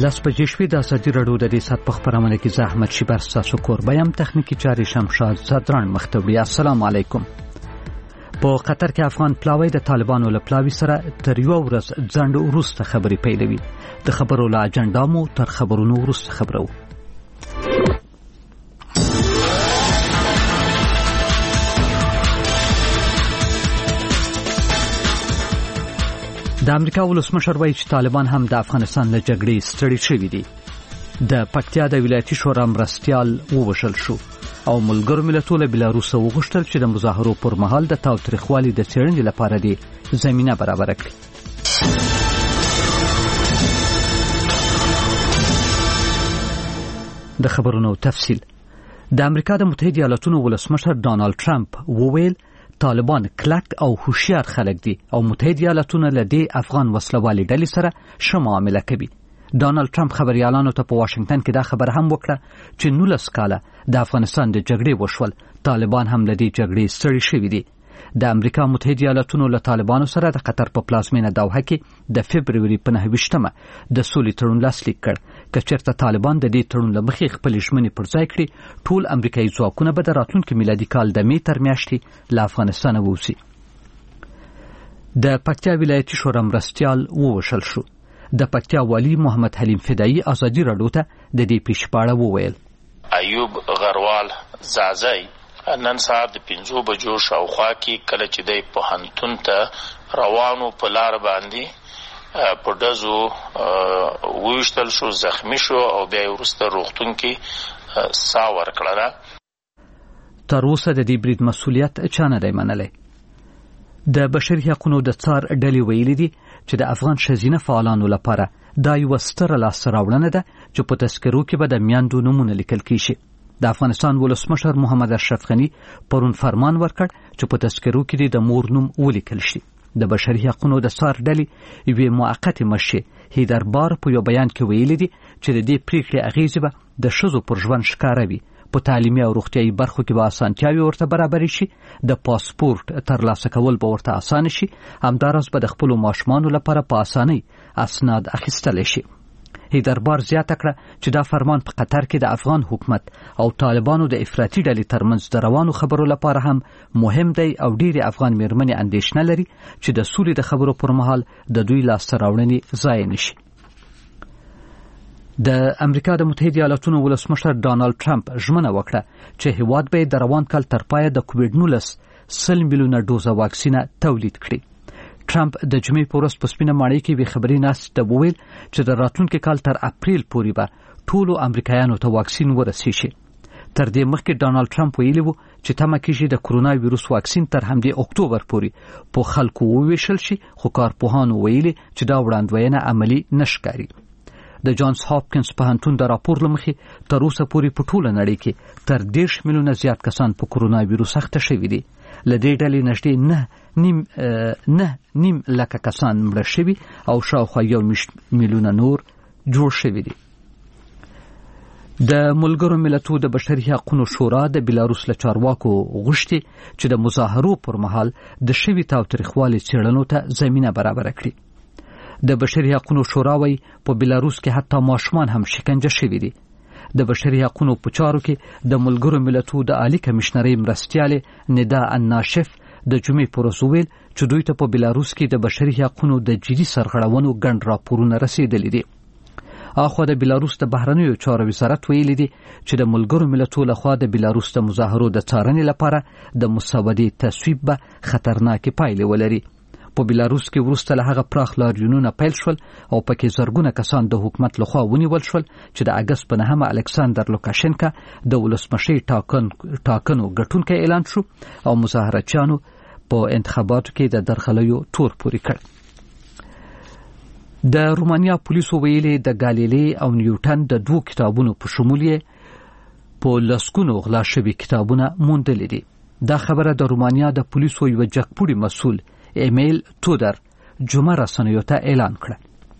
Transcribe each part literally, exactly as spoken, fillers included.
لس بجې شوې د ازادي راډیو د دې ساعت په خپرونه کې زه احمد شیبر ستاسو کوربه یم. تخنیکي چارې شمشاد زدران مخته وړي. السلام علیکم. په قطر کې افغان پلاوی د طالبانو له پلاوي سره تر یو ورځ ځنډ وروسته خبرې پیلوي. د خبرو له اجنډا مو تر خبرونو وروسته خبرو. د امریکا ولسمشر وایي چې طالبان هم د افغانستان له جګړې ستړي شوي دي. د پکتیا د ولایتي شورا مرستیال ووژل شو او ملګرو ملتونو له بلاروس وغوښتل چې د مظاهرو پر مهال د تاوتریخوالي د څېړنې لپاره دې زمینه برابره کړي. د خبرونو تفصیل. د امریکا د متحده ایالاتونو ولسمشر ډانلډ ټرمپ وویل طالبان کلک او هوښیار خلک دي او متحده ایالاتونه له دې افغان وسلوالې ډلې سره ښه معامله کوي. ډانلډ ټرمپ خبريالانو ته په واشنگټن کې دا خبره هم وکړه چې نولس کاله د افغانستان د جګړې وشول، طالبان هم له دې جګړې ستړي شوي دي. د امریکا متحده ایالاتونو له طالبانو سره د قطر په پلازمینه دوحه کې د فبروري په نهه ویشتمه د سولې تړون لاسلیک کړ. که چېرته طالبان د دې تړون له مخې خپلې ژمنې پر ځای کړي، ټول امریکایي ځواکونه به د راتلونکي میلادي کال د مې تر میاشتې له افغانستانه ووځي. د پکتیا ولایتي شورا مرستیال ووژل شو. د پکتیا والی محمد حلیم فدایي ازادي راډیو ته د دې پیښې په اړه وویل. ایوب غروال زازای نن سهار د پنځو بجو شاوخوا کې کله چې د پوهنتون ته روانو په لار باندې په ډزو وویشتل شو، زخمی شو او بیا وروسته روغتون کې ساه ورکړه. تر اوسه د دې برید مسؤلیت چا نه دی منلی. د بشري حقوقو د څار ډلې ویلي دي چې د افغان ښځینه فعالانو لپاره دا یوه ستره لاسته راوړنه ده چې په تذکرو کې به د میندو نومونه لیکل کیږي. د افغانستان ولسمشر محمد اشرف غني پرون فرمان ورکړ چې په تذکرو کې د مور نوم ولیکل شي. د بشري حقوقو د څار ډلې یوې موقتې مشر هیدر بار په یو بیان کې ویلي دي چې د دې پریکړې اغیزې به د ښځو پر ژوند ښکاره وي. په تعلیمي او روغتیايي برخو کې به اسانتیاوې ورته برابرې شي. د پاسپورت ترلاسه کول به ورته اسانه شي. همداراز به د خپلو ماشومانو لپاره په اسانۍ اسناد اخیستلی شي. هیدربار زیاته کړه چې دا فرمان په قطر کې د افغان حکومت او طالبانو د افراطي ډلې ترمنځ د روانو خبرو لپاره هم مهم دی او ډېرې افغان میرمنې اندېښنه لري چې د سولې د خبرو پر مهال د دوی لاسته راوړنې ضایع نشي. د امریکا د متحده ایالاتونو ولسمشر ډانلډ ټرمپ ژمنه وکړه چې هیواد به د روان کال تر پایه د کووډ نولس سل میلیونه ډوزه واکسینه تولید کړي. ټرمپ د جمعې په ورځ په سپینه ماڼۍ کې وی خبري ناست ته وویل چې د راتلونکي کال تر اپریل پورې به ټولو امریکایانو ته واکسین ورسیږي. تر دې مخکې ډانلډ ټرمپ ویلي و چې تمه کېږي د کرونا ویروس واکسین تر همدې اکتوبر پورې په خلکو وویشل شي، خو کارپوهانو ویلي چې دا وړاندوینه عملي نشکاري. د جانز هاپکینز پوهنتون د راپور له مخې تر اوسه پورې په ټوله نړۍ کې تر دېرش میلیونه زیات کسان په کرونا ویروس اخته شوي دي. له دې ډلې نږدې نه نیم نه نیم لکه کسان مړه شوي او شاوخوا یو میلیونه نور جوړ شوي دي. د ملګرو ملتونو د بشري حقوقو شورا د بلاروس له چارواکو غوښتي چې د مظاهرو پر مهال د شوي تاوتریخوالي څېړنو ته زمینه برابره کړي. د بشري حقوقو شورا وايي په بلاروس کې حتی ماشومان هم شکنجه شوي دي. د بشري حقوقو په چارو کې د ملګرو ملتونو د عالی کمشنرۍ مرستیالې ندا الناشف د جمعې پر ورځ ویل چې دوی ته په بلاروس کې د بشري حقوقو د جدي سرغړونو ګڼ راپورونه رسیدلي دي. اخو د بلاروس د بهرنیو چارو وزارت ویلي دي چې د ملګرو ملتونو لخوا د بلاروس د مظاهرو د څارنې لپاره د مسودې تصویب به خطرناکې پایلې ولري. په بلاروس کې وروسته له هغه پراخ لاریونونه پیل شول او پکې زرګونه کسان د حکومت لخوا ونیول شول چې د اګست په نهمه الکساندر لوکاشنکا د ولسمشۍ ټاکن ټاکنو ګټونکی اعلان شو او مظاهرچیانو په انتخاباتو کې د درغلیو تور پورې کړ. د رومانیا پولیسو ویلي د ګالیلي او نیوټن د دوه کتابونو په شمول یې په لسګونو غلا شوي کتابونه موندلي دي. دا خبره د رومانیا د پولیسو یو جګپوړي مسؤل ایمیل تودر جمعه رسنیو ته اعلان کړه.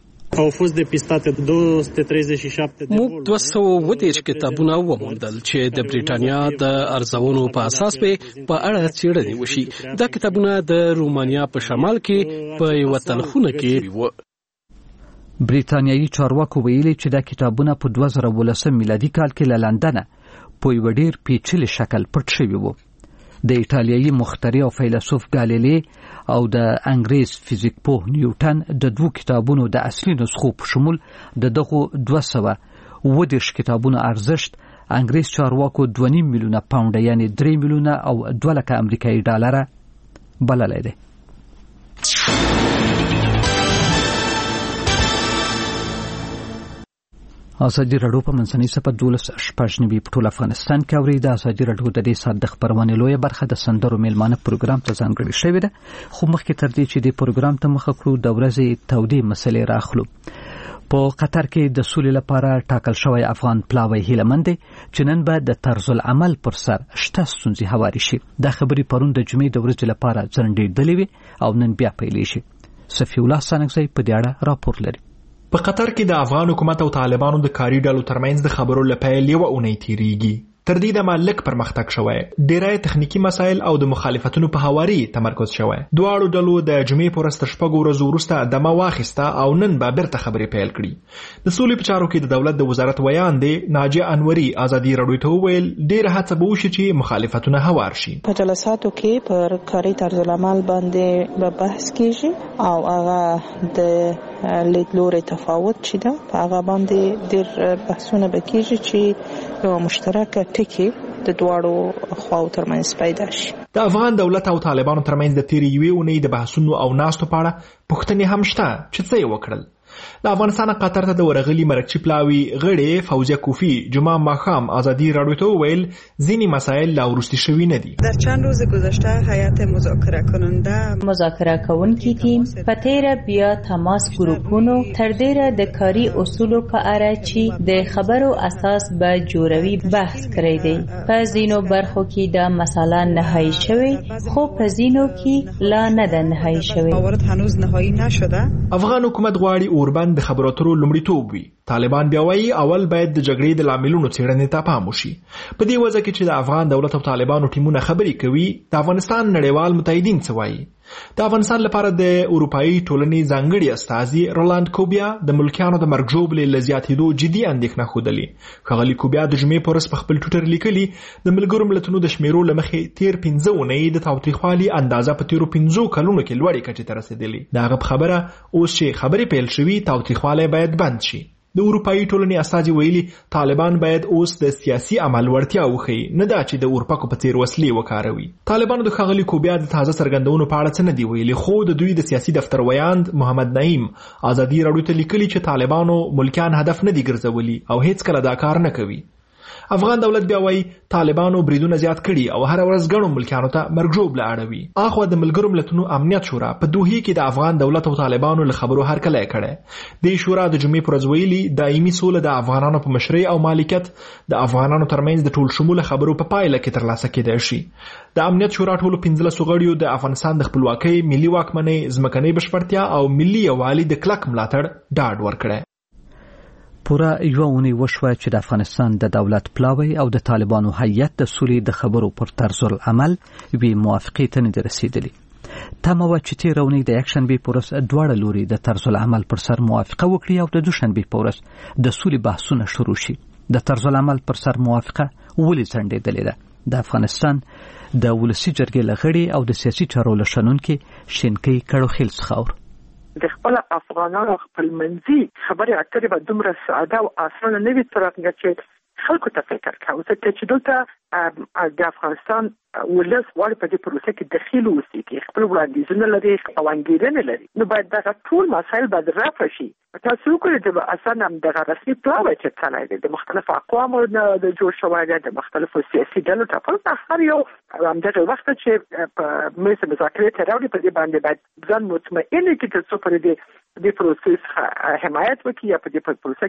موږ دوه سوه اووه دېرش کتابونه وموندل چې د بریټانیا د ارزونو په اساس په اړه څېړنې وشي. دا کتابونه د رومانیا په شمال کې په یوه تلخونه کې وو. بریټانیایي چارواکو ویلي چې دا کتابونه په دوه زره ولسم میلادي کال کې له لندنه په یو ډېر پیچلي شکل پټ شوي وو. د ایټالیایي مخترع او فیلسوف ګالیلی او د انګریز فزیک پوه نیوټن د دوه کتابونو د اصلي نسخو په شمول د دغه دوه سوه اووه دېرش کتابونو ارزښت انګریز چارواکو دوه نیم میلیونه پاونډه یعنی درې میلیونه او دوه لکه امریکایي ډالره بللی دی. ازادي راډیو په منځنۍ صفحه دولس شپږ نوي په ټول افغانستان کې اوري. د ازادي راډیو د دې ساعت د خبرونې لویه برخه د سندرو میلمانه پروګرام ته ځانګړې شوې ده، خو مخکې تر دې چې د پروګرام ته مخه کړو د ورځې تودې مسلې راخلو. په قطر کې د سولې لپاره ټاکل شوی افغان پلاوی هیلمند دی چې نن به د طرز العمل پر سر شته ستونزې هواري شي. دا خبرې پرون د جمعې د ورځې لپاره ځنډېدلې وي او نن بیا پیلې شي. صفي الله سانګزی په دې اړه راپور لري. په قطر کې د افغان حکومت او طالبانو د کاري ډلو ترمنځ د خبرو لپاره یو اونۍ تیریږي. تر دې د مالک پرمختګ شوی، ډیری تخنیکی مسایل او د مخالفتونو په هواري تمرکز شوی. دواړو ډلو د جمعې په ورځ تر شپږو ورځو وروسته دمه واخیسته او نن به بیرته خبرې پیل کړي. د سولې په چارو کې د دولت د وزارت ویان دی ناجیه انوري ازادي راډیو ته وویل ډیره هڅه به وشي چې مخالفتونه هوار شي. په جلساتو کې پر کاري طرز العمل باندې به بحث کیږي او هغه د لیدلوري تفاوت چې ده په هغه باندې ډیر بحثونه به کیږي چې یو مشترک ټکی د دواړو خواو ترمنځ پیدا شي. د افغان دولت او طالبانو ترمنځ د تیرې یوې اونۍ د بحثونو او ناستو په اړه پوښتنې هم شته چې څه یې وکړل. د افغانستان قطر ته د ورغلي مرکچی پلاوی غړي فوزیه کوفی جمعه ماښام ازادي راډیو ته وویل ځینې مسایل لا وروستي شوي نه دي. در چند روز گذشته هیئت مذاکره کننده مذاکره کوونکی تیم په تیره بیا تماس ګروپونو تر ډیره د کاري اصولو په اړه چې د خبرو اساس به جوړوي بحث کړی دی. په ځینو برخو کې دا مسله نهایی شوی خو په ځینو کې لا نه ده نهایی شوی. موارد هنوز نهایی نشده. افغان حکومت غواړي اوربند د خبرو اترو لومړیتوب وي. طالبان بیا وایي اول باید د جګړې د لاملونو څېړنې ته پام وشي. په دې وجه کې چې د افغان دولت او طالبانو ټیمونه خبرې کوي، د افغانستان نړیوال متحدین څه وایي. د افغانستان لپاره د اروپایي ټولنې ځانګړي استازي رولاند کوبیا د ملکیانو د مرګ ژوبلې له زیاتېدو جدي اندېښنه ښودلې. ښاغلي کوبیا د جمعې په ورځ په خپل ټویټر لیکلي د ملګرو ملتونو د شمیرو له مخې تیر پنځه اونۍ د تاوتریخوالي اندازه په تیرو پنځو کلونو کې لوړې کچې ته رسېدلې. د هغه په خبره اوس چې خبرې پیل شوي تاوتریخوالی باید بند شي. د اروپایي ټولنې استازي ویلي طالبان باید اوس د سیاسي عمل وړتیا وښيي، نه دا چې د اورپکو په څیر وسلې وکاروي. طالبانو د ښاغلي کوبیا د تازه څرګندونو په اړه څه نه دي ویلي، خو د دوی د سیاسي دفتر ویاند محمد نعیم ازادي راډیو ته لیکلي چې طالبانو ملکیان هدف نه دي ګرځولي او هیڅ کله دا کار نه کوي. افغان دولت بیا وایي طالبانو بریدونه زیات کړي او هر ورځ ګڼو ملکیانو ته مرګ ژوبله اړوي. اخوا د ملګرو ملتونو امنیت شورا په دوحې کې د افغان دولت او طالبانو له خبرو هرکلی کړی. د شورا د جمعې پر ورځ ویلي دایمي سوله د افغانانو په مشرۍ او مالکیت د افغانانو ترمنځ د ټول شموله خبرو په پایله کې ترلاسه کېدای شي. د امنیت شورا ټولو پنځلسو غړیو د افغانستان د خپلواکۍ، ملي واکمنۍ، ځمکنۍ بشپړتیا او ملي یووالي د کلک ملاتړ ډاډ ورکړی. پوره یو اونۍ وشوه چې د افغانستان د دولت پلاوی او د طالبانو هیئت د سولې د خبرو پر طرز العمل یوې موافقې ته نه دي رسېدلي. تمه وه چې تېره اونۍ د یکشنبې په ورځ دواړه لوري د طرز العمل پر سر موافقه وکړي او د دوشنبې په ورځ د سولې بحثونه شروع شي. د طرز العمل پر سر موافقه ولې ځنډېدلې ده؟ د افغانستان د ولسي جرګې له غړي او د سیاسي چارو له شنونکي شینکۍ کړوخیل څخه اور د خپل افغانانو خپل منځي خبرې اترې به دومره ساده او اسانه نه وي تر هغه چې خلکو ته فکر کوي چې دلته د افغانستان ولس غواړي په دې پروسه کې دخیل اوسي، خپل وړاندیزونه لري او انګیرنې لري، نو باید دغه ټول مسایل باید رفع شي. تاسو وګورئ د اساسا هم دغه رسمي پلاوی چې څلای دی د مختلفو اقوامو د جوړ شوی دی، د مختلفو سیاسي ډلو ټاکل هر یو همدغه وخت چې په میز مذاکرې ته راوړي په دې باندې باید ځان مطمئن کړي چې څو پر دې د پروسس حمایت وکړي یا په دې پروسه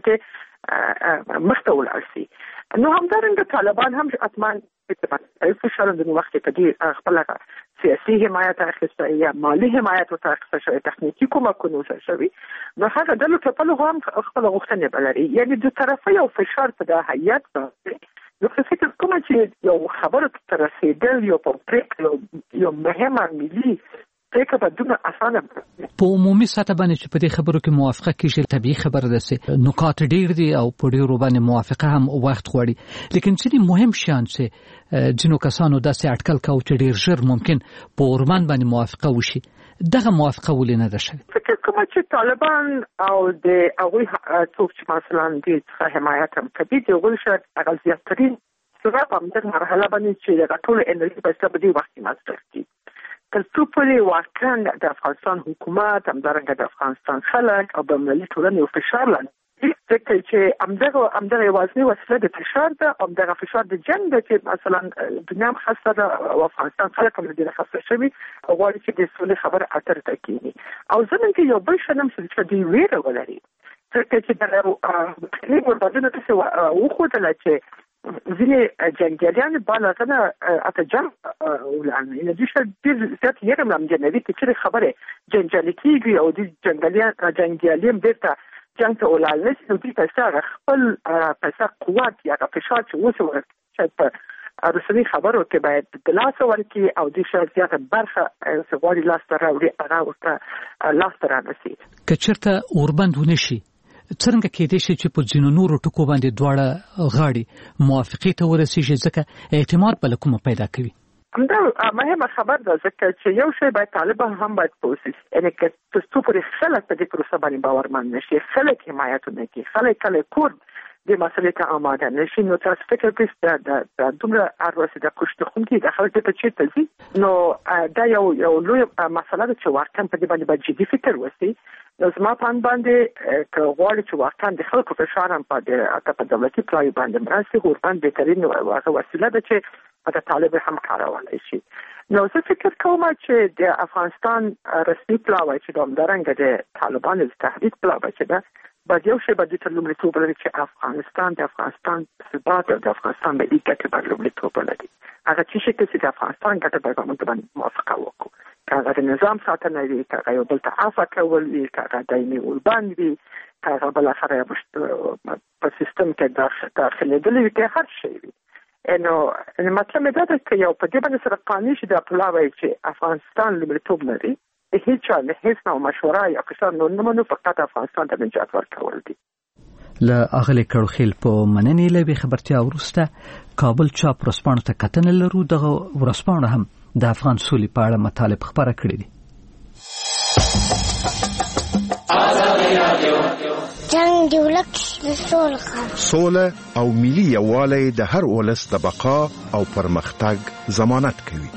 کې مخته ولاړ شي. نو همدارنګه طالبان هم اتمان فشار د وخت په دې خپل سیاسي حمایت اخیسته یا مالی حمایت ورته اخیسته شوی، تخنیکی کومکونه شوی، نو هغه ډلو ټپلو هم خپل غوښتنې بلري. یعنی د طرفه یو فشار په د هیئت باندې نو فکر کوم چې یو خبره تر رسیدل یو په پریکړه یو مهمه ملي پریکړه به دومره اسانه په عمومي سطح باندې چې په دې خبرو کې موافقه کیږي طبيعي خبره ده چې نکات ډېر دي او په ډېرو باندې موافقه هم وخت غواړي لیکن چې مهم شان چې جنو کسانو داسې اټکل کاوه چې ډېر ژر ممکن په اوربان باندې موافقه وشي دغه موافقه ولې نه ده شوې فکر کوم چې طالبان او د هغوی څوک چې مثلا د څخه حمایت هم کوي د هغوی شاید هغه زیاترین سره په همدغه مرحله باندې چې د ټول انرژي په سبب دی وخت مصرف دي تر څو پورې واقعا د افغانستان حکومت همدارنګه د افغانستان خلک او د ملي ټولنې یو فشار لاندې ځکه چې همدغه همدغه یوازینی وسیله د فشار ده او همدغه فشار د جنګ ده چې مثلا دنیا هم خسته ده او افغانستان خلک هم ډېر خسته شوي او غواړي چې د سولې خبره اتر ته کېږي او زموږ کې یو بل شی هم چې دوی ویره ولري ځکه چې د خلیج وربادونه داسې وښودله چې ځینې جنګیالیان بالغانه اته جنګ ولانه یعنې دوی شاید ډېر زیات یې هم همجنوي که چېرې خبرې جنجالي کېږي او دوی جنګیالي هم بېرته جنګ ته ولاړ نه شي نو دوی پیسې هغه خپل پیسې قوت یا هغه فشار چې اوس شاید په رسنۍ خبرو کې باید د لاسه ورکړي او دوی شاید زیاته برخه چې غواړي لاسته راوړي هغه ورته لاسته رانسي که چېرته اوربند ونه شي څرنګه کېدای شي چې په ځینو نورو ټکو باندې دواړه غاړې موافقې ته ورسېږي ځکه اعتماد به له کومه پیدا کوي همدا مهمه خبر ده ځکه چې یو شی باید طالبان هم باید پوسي یعنې که تر څو پورې خلک په دې پروسه باندې باورمند نشي خلک حمایت ونه کړي خلک کله کور د مسئلې ته آماده نشي نو تاسو فکر کوئ د دومره اروسي د کوشتخونکي د خلک ته چیرته ځي نو دا یو یو لوی مسله ده چې واقعا په دې باندې باید جدي فکر وشي نو زما په اند باندې که غواړي چې واقعا د خلکو فشار هم په په دولتي پلای باندې مرسته اوربند بهترین هغه وسیله ده چې د طالب هم کارولای شي نو زه فکر کوم چې د افغانستان رسمي پلاوی چې د همدارنګه د طالبانو د تهدید پلاوی چې ده باید یو شی باید تر لومړیتوب ولري چې افغانستان د افغانستان ثبات او د افغانستان ملي ګټې باید لومړیتوب ولري هغه څه شي چې د افغانستان ګټه باید موږ باندې موافقه وکړو که هغه د نظام ساتنه وي که هغه یو بل ته عفوه کول وي که هغه دایمي اوربند وي که هغه بالاخره په سیستم کې داخلېدلی وي که هر شی وي نو مطلب دا ده چې یو په دې باندې سره قانوني شي د پلاوی چې افغانستان لومړیتوب لري هیڅ چا نه هیڅ نو مشوره یا فشار نو نه منو فقط افغانستان ته نجات ورکول دي له اغلی کړوخیل په مننې لوي خبرتیا ورسته کابل چاپ ورسپانو ته کتنه لرو دغه ورسپانو هم د افغان سولې په اړه مطالب خبره کړې دي جنگ دی ولک سوله سوله او ملي یووالی د هر ولس د بقا او پرمختګ ضمانت کوي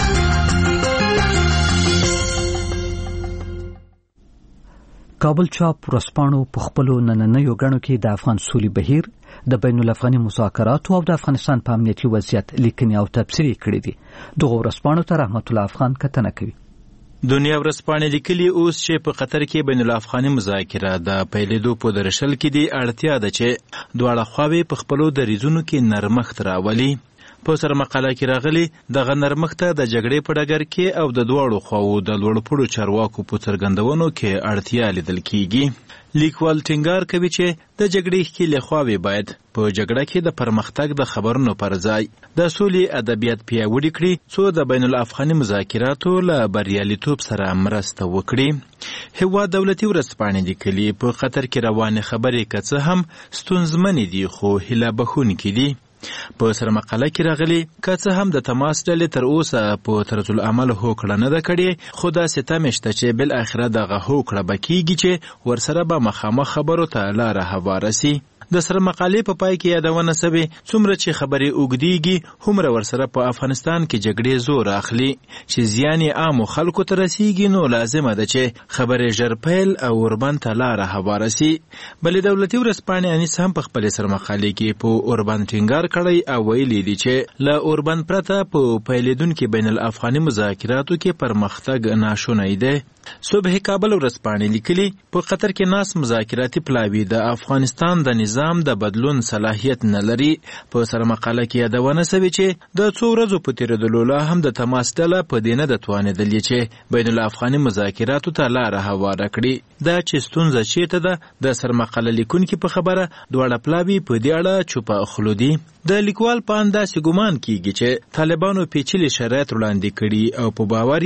کابل چاپ ورسپانو په خپلو نننیو غړو کې د افغان سولې بهیر د بین الافغاني مذاکراتو او د افغانستان په امنیتي وضعیت لیکنې او تبصرې کړې دي دغه ورسپانو ته رحمت الله افغان کتنه کوي دنیا ورسپانې لیکلي اوس چې په قطر کې بین الافغاني مذاکره د پیلېدو په درشل کې دي اړتیا ده چې دواړه خواوې په خپلو دریځونو کې نرمښت راولي په سره مقاله کې راغلي دغه نرمښت د جګړې په ډګر کې او د دواړو خواوو د لوړپوړو چارواکو په څرګندونو کې اړتیا لیدل کیږي لیکوال ټینګار کوي چې د جګړې ښکېلې خواوې باید په جګړه کې د پرمختګ د خبرونو پر ځای د سولې ادبیات پیاوړي کړي څو د بین الافغاني مذاکراتو له بریالیتوب سره مرسته وکړي هېواد دولتي ورځپاڼې لیکلي په قطر کې روانې خبرې که څه هم ستونزمنې دي خو هیله بښونکې دي په سره مقاله کې راغلي که څه هم د تماس ډلې تر اوسه په طرز العمل هوکړه نه ده کړې خو داسې تمې شته چې بالاخره دغه هوکړه به کېږي چې ورسره به مخامخ خبرو ته لاره هواره سي د سره مقالې په پای کې یادونه سوې څومره چې خبرې اوږدېږي هومره ورسره په افغانستان کې جګړې زور اخلي چې زیان یې عامو خلکو ته رسیږي نو لازمه ده چې خبرې ژر پیل او اوربند ته لاره هواره سي بلې دولتي ورځپاڼې انیس هم په خپلې سره مقالې کې په اوربند ټینګار کړی او ویلي دي چې له اوربند پرته په پیلېدونکي بین الافغاني مذاکراتو کې پرمختګ ناشونی دی صبح کابل ورځپاڼې لیکلي په قطر کې ناس مذاکراتي پلاوي د افغانستان د نظام د بدلون صلاحیت نه لري په سره مقاله کې یادونه سوې چې د څو ورځو په تېرېدلو لا هم د تماس ډله په دې نه ده توانېدلې چې بین الافغاني مذاکراتو ته لاره هواره کړي دا چې ستونزه چېرته ده د سره مقاله لیکونکي په خبره دواړه پلاوي په دې اړه چوپه خوله دي د لیکوال په اند داسې ګمان کیږي چې طالبانو پیچلي شرایط وړاندې کړي او په باور یې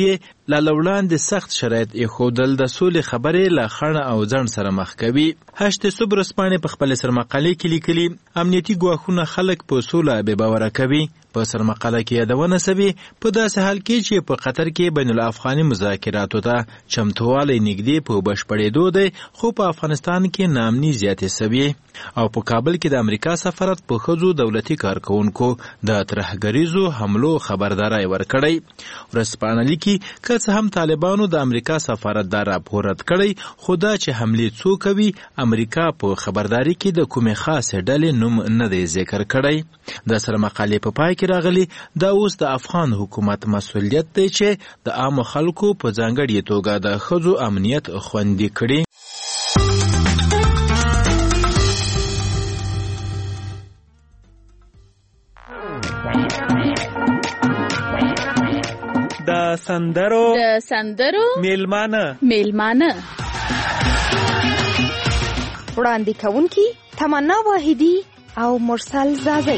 لا لوړاندې سخت شرایط ایښودل د سولې خبرې له خړ او ځنډ سره مخ کوي. هشت صبح ورځپاڼې په خپل سرمقالې کې لیکلي امنیتي ګواښونه خلک په سوله بې باوره کوي. په سرمقاله کې یادونه سوي په داسې حال کې چې په قطر کې بین الافغاني مذاکراتو ته چمتووالی نږدې په بشپړېدو دی، خو په افغانستان کې ناامني زیاتې سوي او په کابل کې د امریکا سفارت په ښځو دولتي کارکوونکو د ترهګریزو حملو خبرداری ورکړی. ورځپاڼه لیکي که څه هم طالبانو د امریکا سفارت دا راپور رد کړی، خو دا چې حملې څوک کوي امریکا په خبرداري کې د کومې خاصې ډلې نوم نه دی ذکر کړی. د سرمقالې په پای کې راغلی دا اوس د افغان حکومت مسؤلیت دی چې د عامو خلکو په ځانګړې توګه د ښځو امنیت خوندي کړي. د سندرو د سندرو میلمانه میلمانه وړاندې کوونکي تمنا واحدی او مرسل زازی.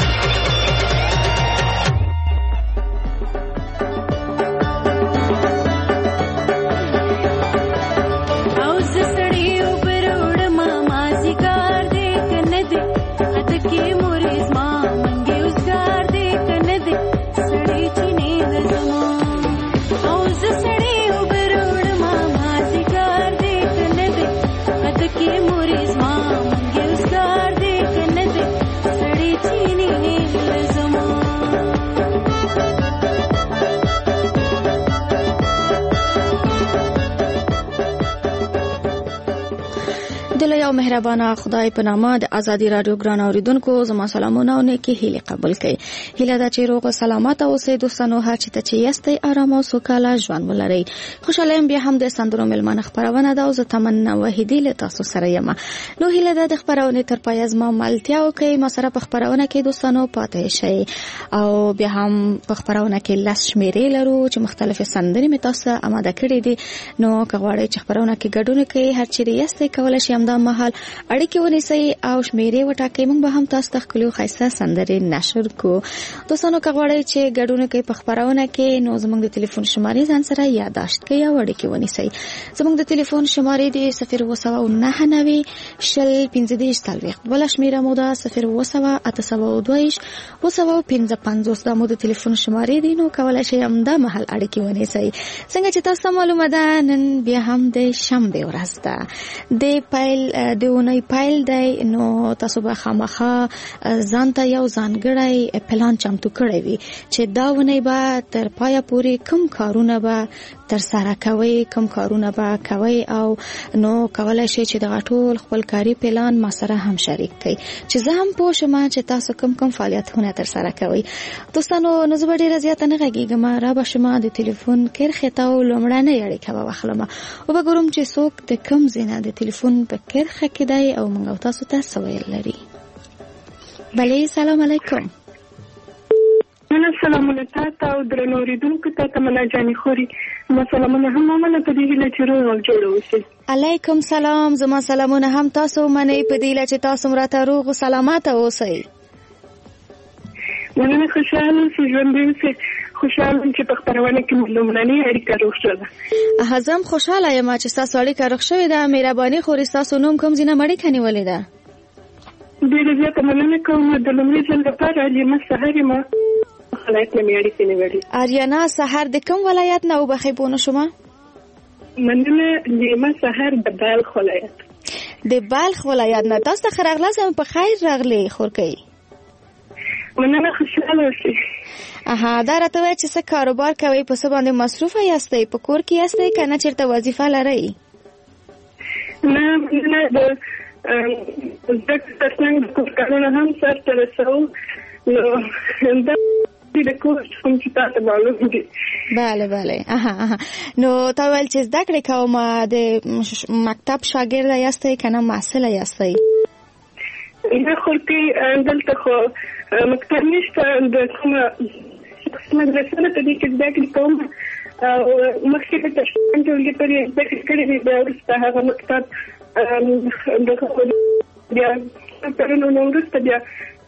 او مهربانه خدای په نامه د ازادي رادیو ګران اوریدونکو زما سلامونه او نیکی هیله قبول کړئ. هیله ده چې روغ او سلامت اوسئ دوستانو، هر چېرته چې یاستئ آرام او سوکاله ژوند ولرئ. خوشاله یم بیا هم د سندرو میلمانه خپرونه ده او زه تمنا وحیدی له تاسو سره یم. نو هیله ده د خپرونې تر پایه زما ملتیا وکړئ، ما سره په خپرونه کې دوستانو پاتې شئ او بیا هم په خپرونه کې لس شمیرې لرو چې مختلفې سندرې مې تاسو آماده کړې دي. نو که غواړئ چې خپرونه کې ګډون وکړئ، هر چیرې یاستئ کولی شئ همدا مهال اړیکې ونیسئ او شمیرې وټاکئ، موږ به هم تاسو ته ښکلي او ښایسته سندرې نشر کړو. دوستانو که غواړئ چې ګډون وکړئ په خپرونه کې، نو زموږ د ټلیفون شمارې ځان سره یادداشت کړئ او اړیکې ونیسئ. زموږ د ټلیفون شمارې دي صفر اووه سوه نهه نوي شل پنځه دېرش څلوېښت، بله شمیره مو ده صفر اووه سوه اته سوه دوه ویشت اووه سوه پنځه پنځوس. دا مو د ټلیفون شمارې دي، نو کولی شئ همدا مهال اړیکې ونیسئ. څنګه چې تاسو ته معلومه ده نن بیا هم د شنبې ورځ ده، د پیل د اونۍ پیل دی، نو تاسو به خامخا ځان ته یو ځانګړی پلان چمتو کړی وي چې دا اونۍ به تر پایه پورې کوم کارونه به ترسره کوئ، کوم کارونه به کوئ، او نو کولی شئ چې دغه ټول خپل کاري پلان ما سره هم شریک کړئ چې زه هم پوه شم چې تاسو کوم کوم فعالیتونه ترسره کوئ. دوستانو نو زه به ډېره زیاته نه غږېږم، را به شم د ټلیفون کرښې ته او لومړنۍ اړیکه به واخلم او به ګورم چې څوک د کوم ځای نه د ټلیفون په کرښه کې دی او موږ او تاسو ته څه ویل لري. بلې سلام علیکم. سلامونه تاسو او درنو اوریدونکو ته تمنا جانې خوري. ما سلامونه هم منه په دې هیله چې روغ او جوړ اوسئ. علیکم سلام. زما سلامونه هم تاسو منئ په دې هیله چې تاسو مراته روغ او سلامت اوسئ. مننه. خوشاله اوسئ، ژوندي اوسئ. خوشاله یم چې په خپرونه کې لومړنۍ اړیکه روغ شوه. زه هم خوشاله یم چې ستاسو اړیکه روغ شوې ده. مهرباني خورې ستاسو نوم کوم ځای نه اړیکه نیولې ده؟ ډېره زیاته مننه کوم. د لومړي ځل لپاره علیمه سحر یم، ولایت نه مې اړیکې نیولې. آریانا سحر د کوم ولایت نه وبخښئ پوه نه شومه؟ مننه. علیمه سحر د بلخ ولایت. د بلخ ولایت نه. تاسو ته ښه راغلاست، په خیر راغلې خورکۍ. مننه. خوشاله اوسئ. اها دا راته وایي چې څه کاروبار کوئ، په څه باندې مصروفه یاستئ، په کور کې یاستئ که نه چېرته وظیفه لرئ؟ نه مننه. د زده کړې ترڅنګ د کور کارونه هم سرته رسوو. نو دا د کور کوم چې تاسو معلوم دي. بله بله. اها اها نو تا ویل چې زده کړې کوم، د مکتب شاګرده یاستئ که نه محصله یاستئ؟ نه خورکۍ، دلته خو مکتب نشته، د کومه مدرسه نه په دې کې زده کړې کوم او مخکې د تشکیل ټولګي پورې زده کړې کړې دي. بیا وروسته هغه مکتب د بیا کلونو نه وروسته بیا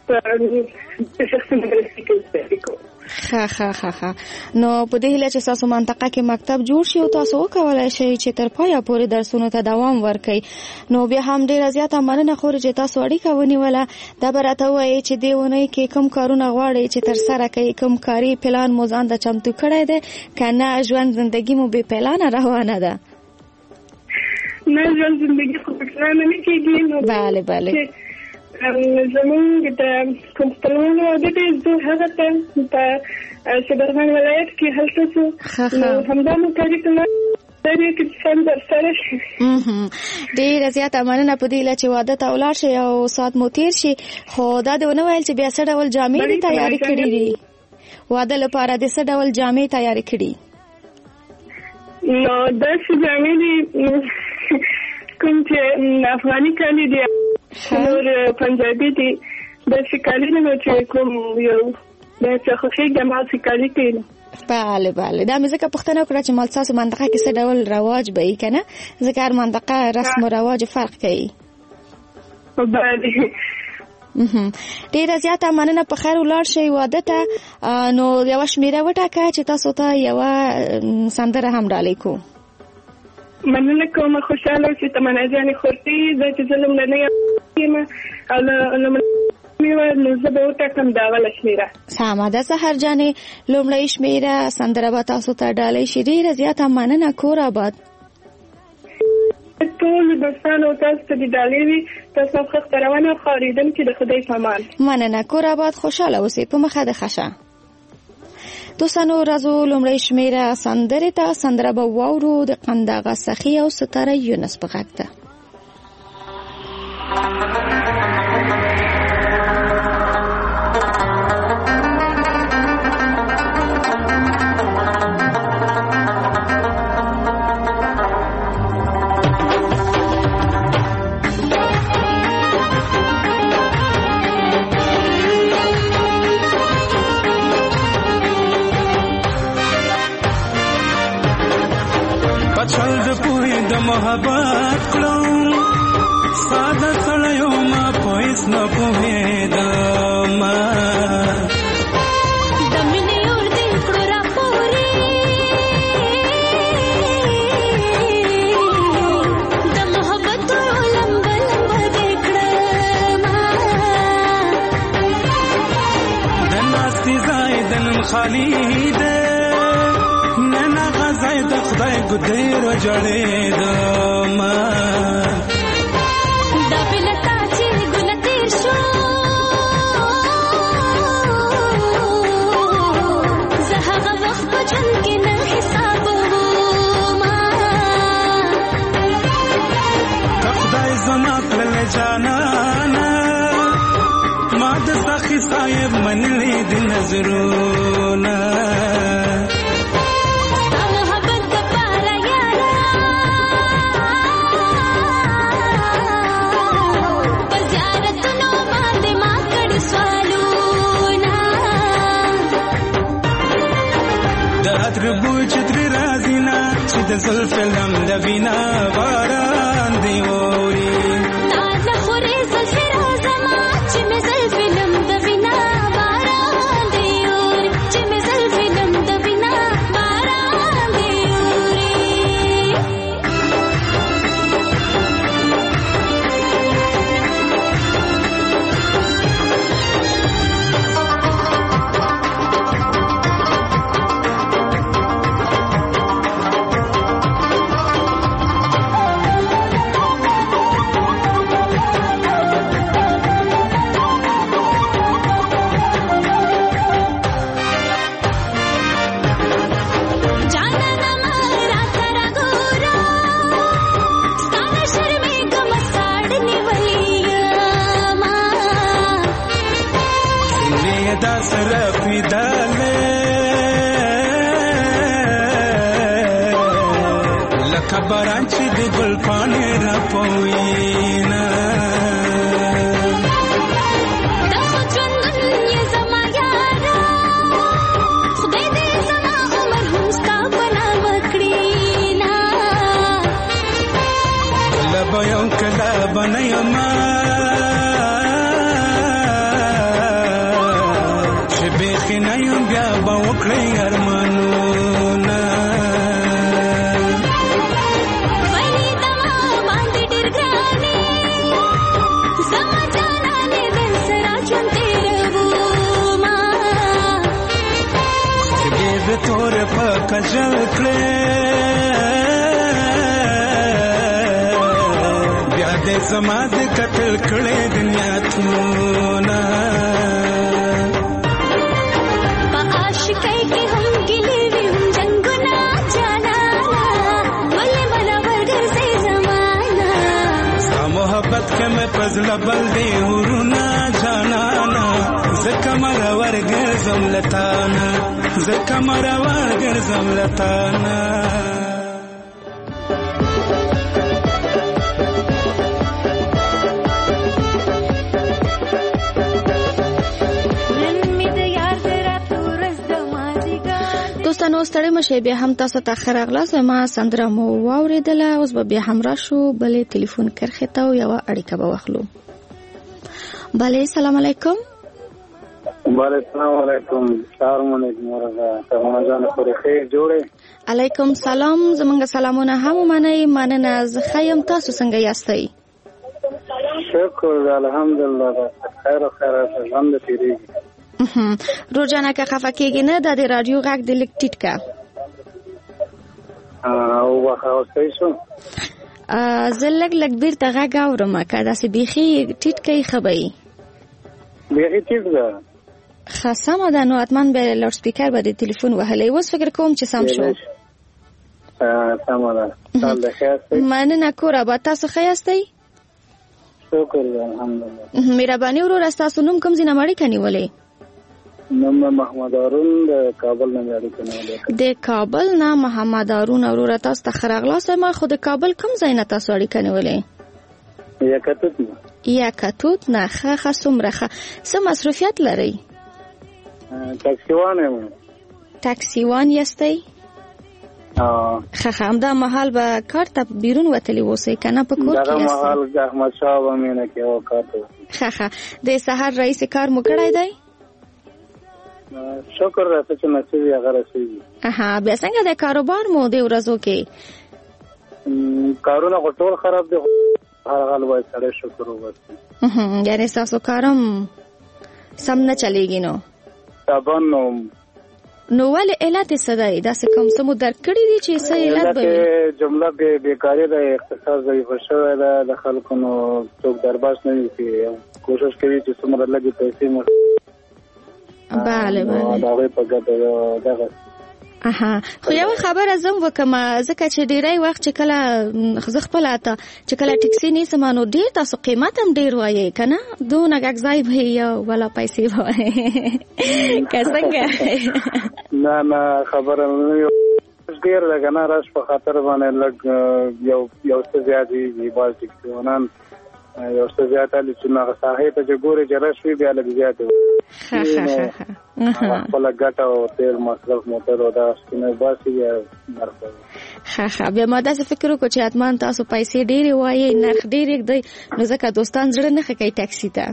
په شخصي مدرسې کې زده کوو. ښه ښه ښه ښه نو په دې هیله چې تاسو منطقه کې مکتب جوړ شي او تاسو وکولای شئ چې تر پایه پورې درسونو ته دوام ورکړئ نو بیا هم ډیره زیاته مننه خو چې تاسو اړیکه ونیوله. دا به راته ووایئ چې دې اونۍ کې کوم کارونه غواړئ چې ترسره کړئ، کوم کاري پلان مو ځان ته چمتو کړی دی که نه ژوند زندګي مو بې پلانه روانه ده؟ نه ژوند زندګي خو بې پلانه نه کېږي. نو بله بله زمونږ د کوم خپلوانو واده دی زه هغه ته په شبرغان ولایت کې هلته شو نو همدا مو کاري پلان لري چې څنګه درسره شي. ډېره زیاته مننه په دې هیله چې واده ته ولاړ شئ او ساعت مو تېر شي. خو دا دې ونه ویل چې بیا څه ډول جامې دې تیارې کړي دي واده لپاره دې څه ډول جامې تیارې کړي؟ نو داسې جامې دي کوم چې افغاني کالي دي نور پنجابي دي داسې کالي نه چې کوم یو داسې خوښېږي هماسې کالي کوي. بله بله دا مې ځکه پوښتنه وکړه چې مال ستاسو منطقه کې څه ډول رواج به وي که نه ځکه هر منطقه رسم و رواج فرق کوي. بله ډیره زیاته مننه په خیر ولاړ شئ واده ته. نو یوه شمیره وټاکه چې تاسو ته یوه سندره هم ډالۍ کوو. مننه کوم خوشاله چې تمنا جانې خورتي زه چې زه لومړنۍ یم او لومړنۍ نو زه به وټاکم د اوله شمېره. سمه ده سحر جانې لومړۍ شمېره سندره به تاسو ته ډالۍ شي. ډېره زیاته مننه کور آباد. ټول دوستانو تاسو ته دې ډالۍ وي تاسو ښه خپرونه او ښه اورېدونکي د خدای په امان. مننه کور آباد خوشحاله اوسئ په مخه د خشه. دوستانو راځو لومړی شمیره سندرې ته سندره به واورو د قنداغه سخي او ستاره یونس په غږ ده. محبت کړم ساده سړیو ما پوهیس نه پوهېدم د مینې اور دې کړو راپورې د محبت لمبه لمبه دې کړم د ناستې ځای د نن خالي ده نن غزای د خدای ګدیر جوړېدم دا بلتا چې ګل تیر شو زه هغه وخت په ژوند کې نه حسابوم که خدای زما کړل جانانه ما د سخي صاحب منلې د نظرونه د زلف لمدوینا باران دی ووري تا د خوري زلف رازما چې مې زلف لمدوینا باران دی ووري چې مې زلف لمدوینا باران دی ووري خبران چې د ګل پاڼې راپوینا دا خو ژوندون یې زما یاره خدای دې زما عمر هم ستا په نامه کړي نه کله به یو کله به نه یمه وکړی ارمانونه ولی دما باندې ډېر ګرانې زما جانانې دل سره ژوند تېروما چې دې تور په کجل کړې بیا دې زما د قتل کړې دنیا تونه په عاشقۍ کې هم ګلې وي هم جنګونه جانانا ولې مله ورګرځې زمانه ستا محبت کې مې په زړه بل دی ورونه جانانا ځکه مره ورګرځم له تانه ځکه مره ورګرځم له تانه دوستانو ستړي مشه بیا هم تاسو ته خراغلاس ما سندره مو واوریدله اوس به بیا هم راشو بلې ټلیفون کرخه ته یو اړیکه به واخلو. بله سلام علیکم. بله سلام علیکم. سلام علیکم ورغه تمام ځان پرې خیر جوړه. علیکم سلام زمونږ سلامونه هم منئ مننه زه خیم تاسو څنګه یاستئ؟ شکر الحمدلله خیر او خیر ژوند تیریږي. روزانه که خفه کېږي نه د رادیو غږ د لیک ټیټ کا او واخه اوسې شو زه لږ لږ بیرته غږ اورم که داسې بیخي ټیټ کوي ښه به وي بیخي ټیټ ده ښه سمه ده نو حتما به لاوډ سپیکر به د تلیفون وهلی اوس فکر کوم چې سم شو سمه ده سال د ښه یاستئ مننه کور اباد تاسو ښه یاستئ شکر الحمدلله مهرباني وروره ستاسو نوم کوم ځای نه اړیکه نیولې نوم محمد هارون د کابل نه اړیکه نیولې د کابل نه محمد هارون وروره تاسو ته ښه راغلاست ما خو د کابل کوم ځای نه تاسو اړیکه نیولې یکتوت نه یکتوت نه ښه ښه څومره ښه څه مصروفیت لرئ ټاکسیوان یم ټاکسیوان یاستئ ښه ښه همدا مهال به کار ته بیرون وتلی اوسئ که نه په کور کې دغه مهال د احمدشاه بابا مینه کې یو کار ته ښه ښه د سهار رئیس کار مو کړی دی شکر راته چې نصیب یې هغه رسېږي اها بیا څنګه د کاروبار مو د ورځو کې کارونه خو ټول خراب دي هر حال باید سړی شکر وباسي یعنې ستاسو کارم سم نه چلیږي نو تابان نو نو ولې علت یې څه دی داسې کوم څه مو درک کړي دي چې څه علت به وي جمله بېکاري ده اقتصاد ضعیفه شوی ده د خلکو نو څوک درباس نه وي چې کوشش کوي چې څومره لږې پیسې مو بله بله د هغوی په ګټه دغه اها خو یو خبره زم وکم ځکه چې ډیری وخت چې کله زه خپل اته چې کله ټیکسي نیسم نو ډیر تاسو قیمت هم ډیر وایي کنه دونه غږځای به یو ولا پیسې وایي که څنګه نه نه خبره نه یو ډیر لګنه راش په خاطر باندې لګ یو یو څه زیاتې دی باز ټیکسیونان یو څه زیاته چې نه صحه ته جوړې جره شوی بیا لګ زیاتې ها ها ها خپل ګټه او تیل مصرف موټر او دا څنګه باسي یا مرکه ها ها بیا ما دا فکر وکړ چې اتمان تاسو پیسې ډېرې وایي نرخ ډېر دی نو ځکه دوستان زړه نه کوي ټاکسي ته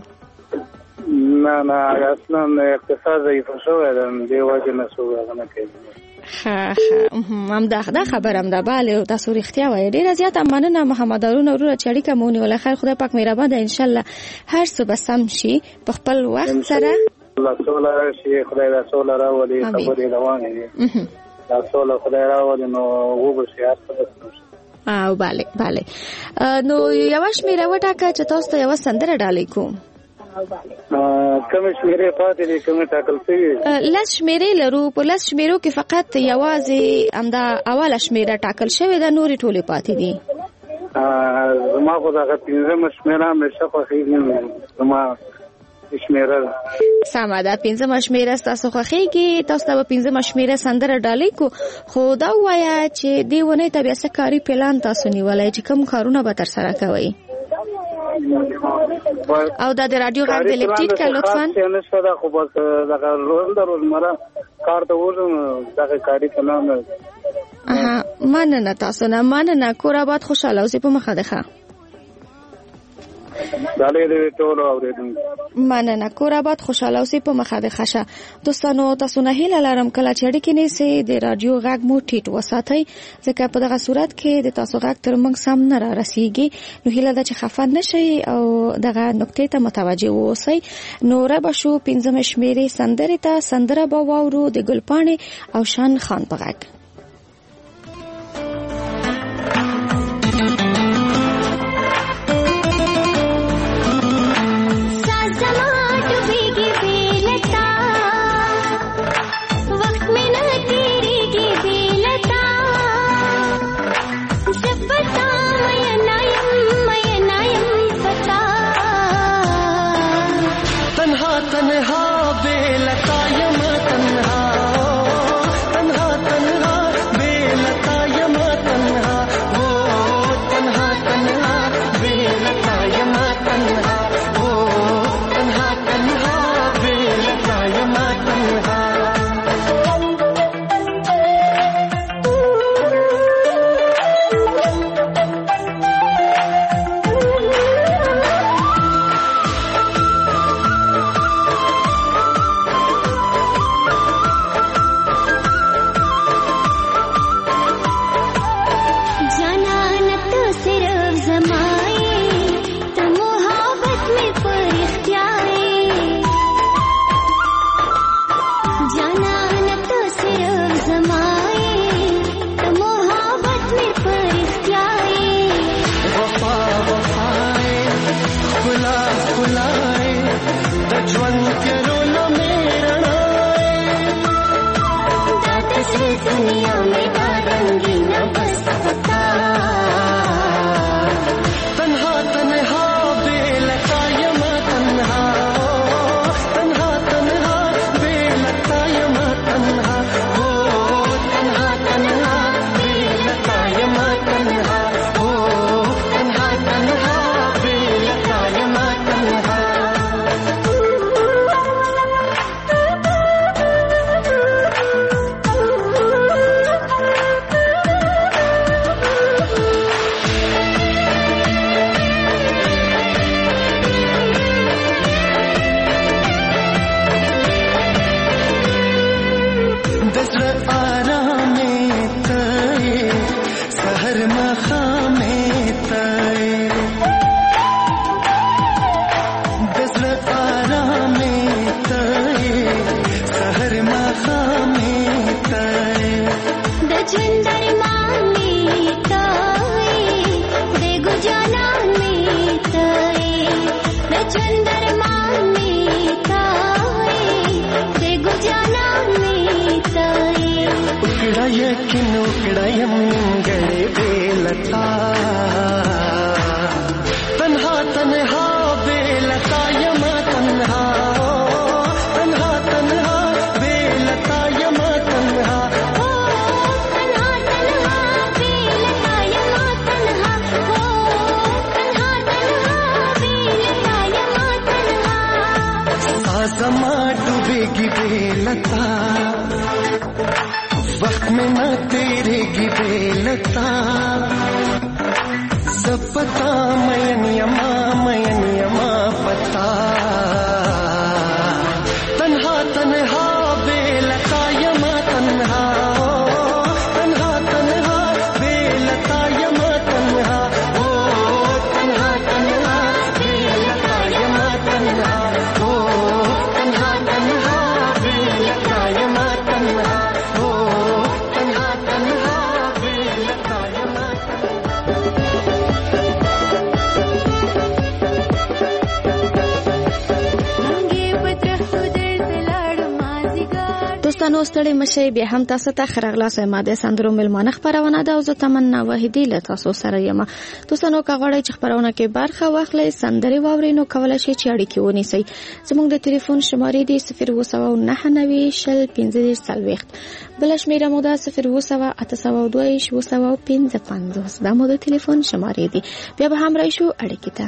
نه نه اصلا اقتصاد ضعیف شوی دی دی وجه نه سو غنه کوي ها ها هم دا دا خبر هم ده bale تاسو رښتیا وایي ډېر زیات مننه محمد هارون وروره چې اړیکه مونږ ول خیر خدای پاک مهربان ده ان شاء الله هر څه به سم شي په خپل وخت سره الله تعالی شي خدای رسول راولي خبرې روانې دي رسول خدای راولي نو وو به شي هر څه او bale bale نو یو شمیره وټاکه چې تاسو ته یو سندره ډالې کوم کوم شمیرې پاتې دي کوم ټاکل شوی لس شمیرې لرو په لس شمیرو کې فقط یوازې همدا اوله شمیره ټاکل شوې ده نورې ټولې پاتې دي زما خو دغه پنځمه شمیره همیشه خوښېږي زما شمیره سمه ده پنځمه شمیره ستاسو خوښېږي تاسو ته به پنځمه شمیره سندره ډالۍ کو خو دا ووایه چې دې اونۍ ته بیا څه کاري پلان تاسو نیولی چې کوم کارونه به ترسره کوئ او دا د رادیو غږ د لیکټیټ کا لطفا نه شته خو بس دغه روز د روزمره کار ته وځم دغه کاری پلان اها مننه تاسو نه مننه کور آباد خوشاله اوسې په مخه ده دالې دې ټول اوریدونکو مننه. کور آباد خوشاله اوسئ په مخه د خشه. دوستانو تاسو نه هیله لرم کله چې اړیکې نیسئ د رادیو غږ مو ټیټ وساتئ ځکه په دغه صورت کې د تاسو غږ تر موږ سم نه را رسیږي. نو هیله ده چې خفه نشئ او دغه نقطې ته متوجه واوسئ. نو ربه شو پنځمه شمیرې سندرې ته سندره به واورو د ګلپاڼې او شان خان په غږ. دوستانو ستړي مشي بیا هم تاسو ته خرغلاسه ماده سندرو ملمانه خبرونه ده او زه تمنا وحیدی له تاسو سره یم. دوستانو کغړی چې خبرونه کې برخه واخلئ سندري واورینو کولای شئ چې اړیکې ونیسئ. زموږ د ټلیفون شمارې دي صفر اووه سوه نهه نوي شل پنځه څلوېښت، بل شمیره مو ده صفر اووه سوه اته سوه دوه اووه سوه پنځه پنځوس. دا مو د ټلیفون شمارې دي. بیا به هم راشو اړیکې ته.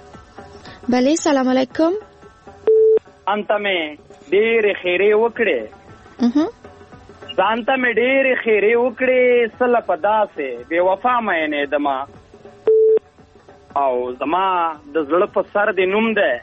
بله سلام علیکم. انت مې ډېرې خیرې وکړې ځانته مې ډېرې خیرې وکړې سله په داسې بې وفا مینې دما او زما د زړه په سر دی نوم دی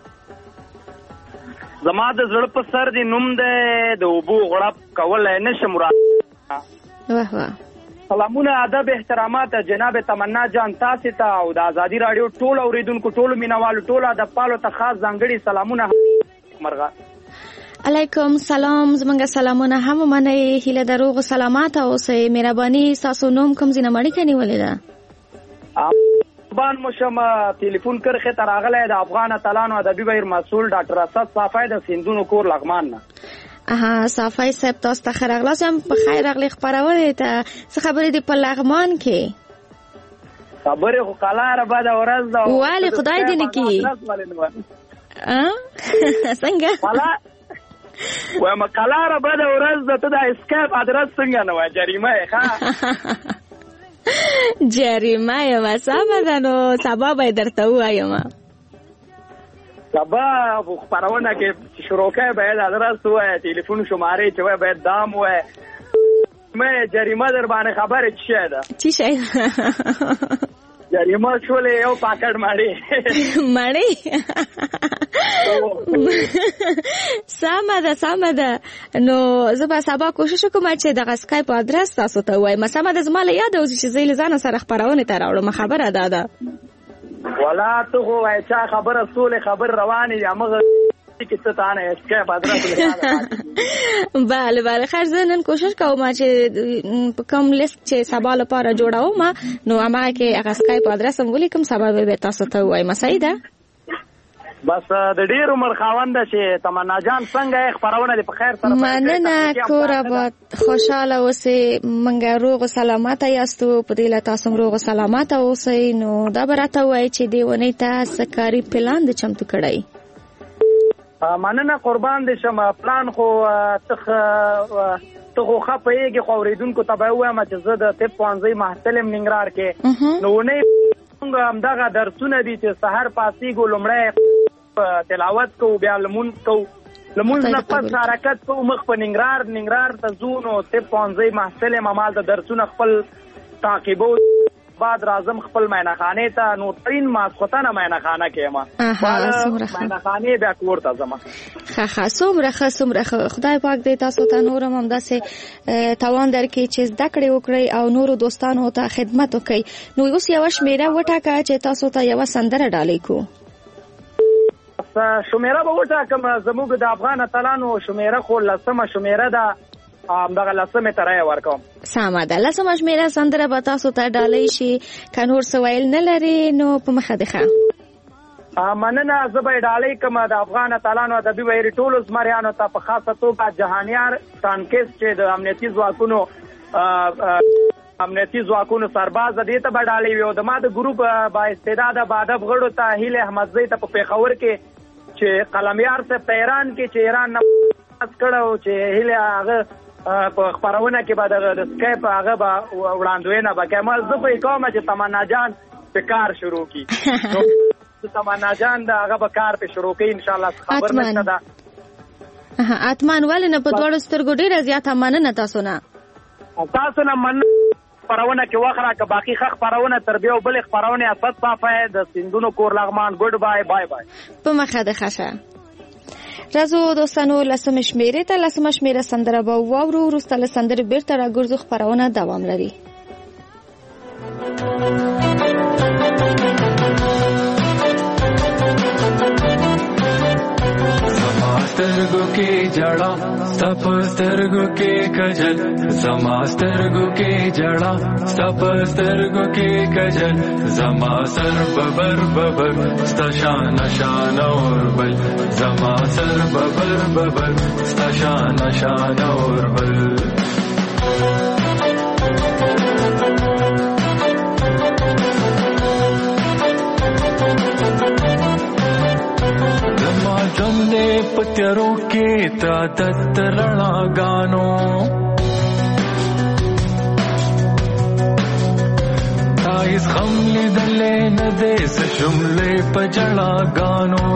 زما د زړه په سر دی نوم دی د اوبو غړپ کولی نشم را واه واه سلامونه ادب احترامات جناب تمنا جان تاسو ته او د ازادي رادیو ټول اوریدونکو ټول مینوالو ټول د پالو ته خاص ځانګړي سلامونه مرغه علیکم سلام زمونږ سلامونه هم منئ هیله دروغ سلامات اوسئ مهرباني ستاسو نوم کوم ځای نه مړی کنیولې ده بان مشم ټلیفون کرخه تر اغله د افغان اتلانو ادبي بهیر مسؤل ډاکټر اسد صافی د سیندونو کور لغمان نه اها صافی صاحب تاسو ته خیر اغلاسم په خیر اغلی خبرونه ته څه خبرې دی په لغمان کې خبره خو کلاره بعد ورځ دا والی خدای دې نکي ا څنګه والا و ما کلاره بعد ورځ ته د اسکیپ ادرس څنګه نو جریمه ښه جریمه یو سبا ده نو سبا به درته وایم سبا خبرونه کې شروع کوي باید ادرس وای ټلیفون شماره چې وای باید دام وای مې جریمه در باندې خبره چي ده چی شي جریمه شولې یو پاکټ ماړي ماړي سمه ده سمه ده نو زه به سبا کوشش وکم چې د اسکایپ ادرس تاسو ته وایم سمه ده زما له یاد اوس چې زه لزان سره خبرونه ته راوړم خبره ده ده ولا ته وای چې خبره سول خبر رواني امغه کې څه تانه اسکایپ ادرس بله بله خیر زه نن کوشش کوم چې کوم لیست چې سبا لپاره جوړاوم نو ما کې هغه اسکایپ ادرس هم ولیکم سبا به تاسو ته وایم صحیح ده بس د ډیر عمر خاوند چې تمنا جان څنګه خبرونه په خیر سره مننه کور آباد خوشاله اوسئ منګه روغ سلامت یاستو په دې لا تاسو روغ سلامت اوسئ نو دا برته وای چې دی ونی تاسو کاری پلان د چمتو کړی مننه قربان دې شم پلان خو تخ ته خو خپېږي خو اوریدونکو ته به وایم چې زه د طب پوهنځي محتلم ننګرهار کې نو نه همدغه درسونه دي چې سحر پاسېږو لومړی تلاوت کوو بیا لمونځ کوو لمونځ نه پس حرکت کوو مخ په ننګرهار ننګرهار ته ځو نو طب پوهنځي محتلم همال د درسونه خپل تعقیبو بعد راځم خپل مینهخانې ته نو ترین ماسخوتنه مینهخانه کې یم مینهخانې بیا کور ته ځم ښه ښه څومره ښه څومره ښه خدای پاک دې تاسو ته نور هم همداسې توان درکړي چې زده کړې وکړئ او نورو دوستانو ته خدمت وکړئ نو اوس یوه شمېره وټاکه چې تاسو ته یوه سندره ډالۍ کړو شمېره به وټاکم زموږ د افغان اتلانو شمېره خو لسمه شمېره ده همدغه لسمې ته رایه ورکوم سمه ده لسمه شمېره سندره به تاسو ته ډالۍ شي که نور څه ویل نه لري نو په مخه دې ښه مننه زه به یې ډالۍ کوم د افغان اتلانو ادبي بهیر ټولو زمریانو ته په خاصه توګه جهانیار تانکیس چې د امنیتي ځواکونو امنیتي ځواکونو سرباز دې ته به ډالۍ وي او د ما د ګروپ با استعداده بادب غړو ته هیله احمدزی ته په پیښور کې چې قلمیار صاحب په ایران کې چې ایران نه کړو چې هیله هغه په خبرونه کې به د اسکایپ هغه به وړاندوینه به کمال زه په کوم چې تمنا جان په کار شروع کی تمنا جان دا هغه به کار په شروع کی ان شاء الله خبر نشته دا اتمان ولې نه په دوړو سترګو ډیره زیاته مننه تاسو نه تاسو نه من خبرونه کې واخره که باقی خخ خبرونه تر بیا بل خبرونه اسد صافه د سیندونو کور لغمان ګډ بای بای بای په مخه د خشه رازو دوستانو لسم شمیره ته لسم شمیره سندره به واورو وروسته له سندرې بیرته راګرځو خبرونه دوام لري سترګو کې جړا سپ سترګو کې کجل زما سترګو کې جړا سپ سترګو کې کجل زما سر ببر ببر ستا شان شان اور بل زما سر ببر ببر ستا شان شان اور بل जमने पत्थरों के तादत रणा गानो ताइस खमली दले न दे जुमले पजड़ा गानो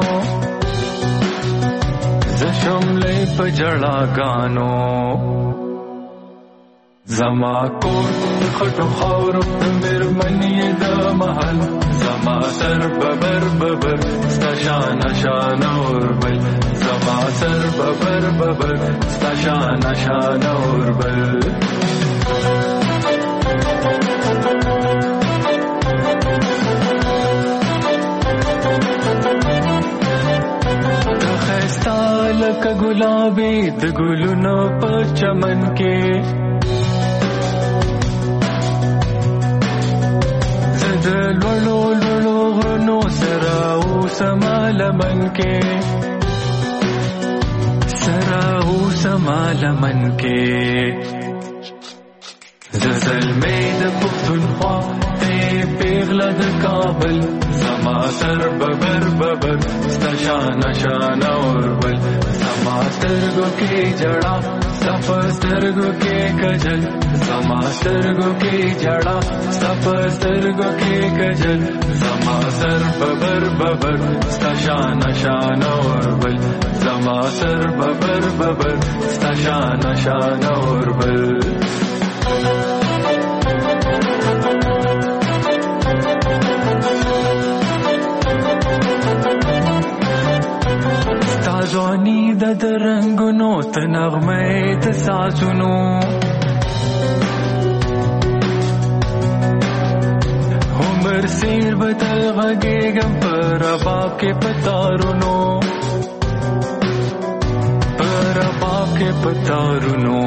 जुमले पजड़ा गानो زما کور خټو خاورو مېرمنې د محل زما سر ببر ببر ستا شان شان اوربل زما سر ببر ببر ستا شان شان اوربل لکه ګلابي د ګلونو په چمن کې زه د لوړو لوړو غرونو سره اوسم لمن کې سره اوسم لمن کې زه زلمۍ د پښتونخوا ته پیغله د کابل زما سر ببر ببر ستا شان شان اوربل زما سترګو کې جړا ستا په سترګو کې کجل زما سترګو کې جړا ستا په سترګو کې کجل زما سر ببر ببر ستا شان شان اوربل زما سر ببر ببر ستا شان شان اوربل ځواني د رنګونو ته نغمه د سازونو عمر سیر بدل غږېږم په رباب کې په تارونو په رباب کې په تارونو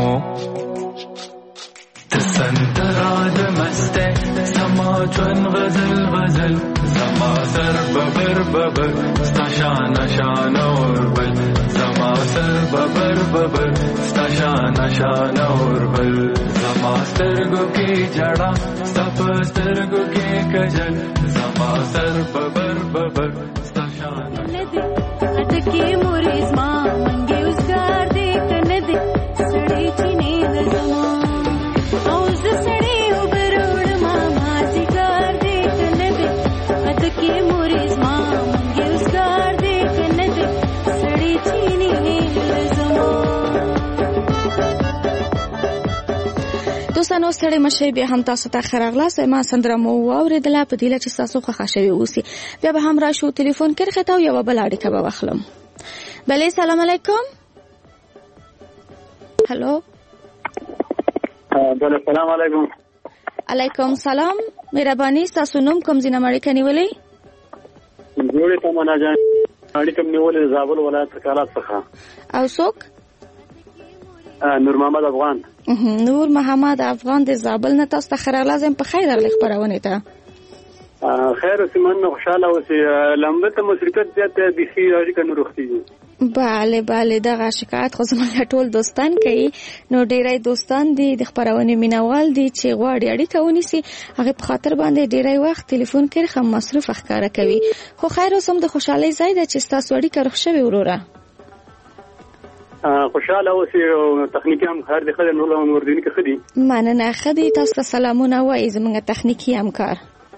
ته سندره د مسته زما ژوند غزل غزل زما سر ببر ببر ستا شان شان اوربل زما سر ببر ببر ستا شان شان اوربل زما سترګو کې جړا ستا په سترګو کې کجل زما سر ببر ببر ستا شان اتکې مورې زما منګې اوسګار دې کنه دې سړې چینې د زما او زه سړې وبروړ ما ماسي کار دې کنه دې اتکې مورې زما منګې اوسګار دې کنه دې سړې چینې د زما. دوستانو ستړي مشه بیا هم تاسو ته خراغلاس ما سندره مو واوریدله په دې چې تاسو خو خښوي اوسي بیا به هم راشو ټلیفون کې خته یو بل اړیکه به واخلم. بله سلام علیکم. هلو بله سلام علیکم. علیکم سلام. مهرباني تاسو نوم کوم ځای نه اړیکه نیولې؟ جوړې تمنا جان اړیکه نیولې زابل ولایت کالات څخه. او څوک؟ نور محمد افغان. نور محمد افغان د زابل نه تاسو ته خراغلاس په خیر راغلی خبرونه ته. خیر سیمن خوشاله اوسې لمبه ته مشرکت زیات دي خي اړیکه نور وختي. bale bale دغه شکایت خو زموږ ټول دوستان کوي نو ډیری دوستان دي د خبرونه مینوال دي چې غواړي اړیکه ونیسي هغه په خاطر باندې ډیری وخت ټلیفون کې خام مصرف ښکارا کوي خو خیر اوسم د خوشحالي ځای ده چې تاسو اړیکه رخصوي وروره. خوشاله اوسې تخنیکی هم خیر دي خدای نور نور دي کې خدي مننه خدي تاسو ته سلامونه وایي زموږ تخنیکی همکار.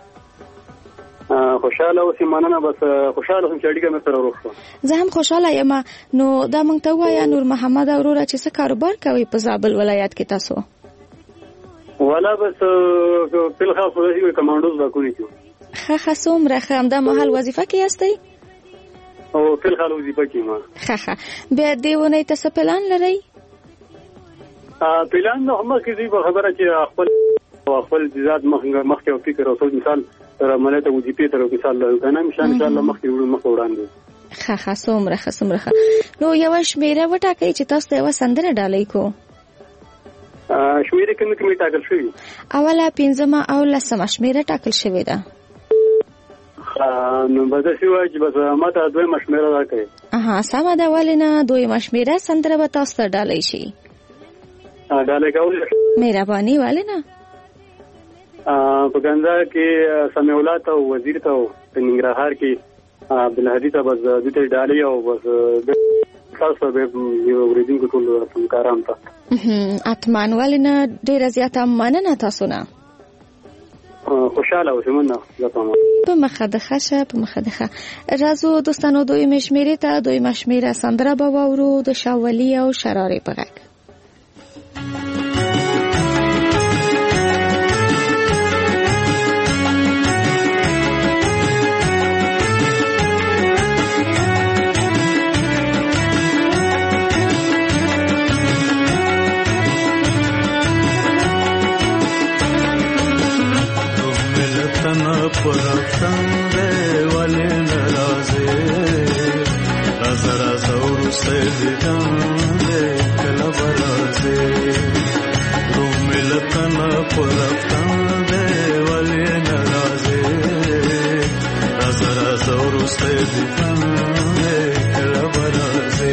خوشاله اوسې مننه بس خوشاله هم چې اړیکه مې سره وروخه. زه هم خوشاله یم نو دا مونږ ته وایي نور محمد وروره چې څه کاروبار کوي په زابل ولایت کې تاسو؟ ولا بس په لخوا خو یې کمانډوز دا کوي. ښه ښه څومره ښه همدا مهال وظیفه کې یاستئ؟ او په لخوا وظیفه کې ما. ښه ښه بیا دې ونې تاسو پلان لرئ؟ پلان نو هم کې دی خبره چې خپل خپل ذات مخ مخ او فکر او مثال تر ملته وظیفه تر مثال کنه مشان ان شاء الله مخ وړو مخ وړاندې. ښه ښه څومره ښه څومره ښه نو یو شمیره وټاکئ چې تاسو ته یو سندره ډالۍ کو. شمیره کومه کومه ټاکل شوی؟ اوله پنځمه او لسمه شمیره ټاکل شوی ده. نو بده شو چې بس ماته دوه مشمیره راکړي. اها سمه ده ولنه دوه مشمیره سندره به تاسو ته ډالۍ شي. ډالۍ کول مهرباني ولنه. په ګنده کې سمع الله ته وزیر ته په ننګرهار کې عبدالهادي ته بس د دې ډالۍ او بس تاسو به یو ورېدونکو ټول همکاران ته اتمان ولنه ډیره زیاته مننه تاسو نه. خوشاله اوسئ مننه زتم په مخه د خشه په مخه د خه راځو دوستانو دوی مشمیره ته دوی مشمیره سندره به وورو د شاولی او شرارې په غږ. پرفتن دے ولی نرازے رازا رازا ورستے دیدن دے کلا برازے رو ملتن پرفتن دے ولی نرازے رازا رازا ورستے دیدن دے کلا برازے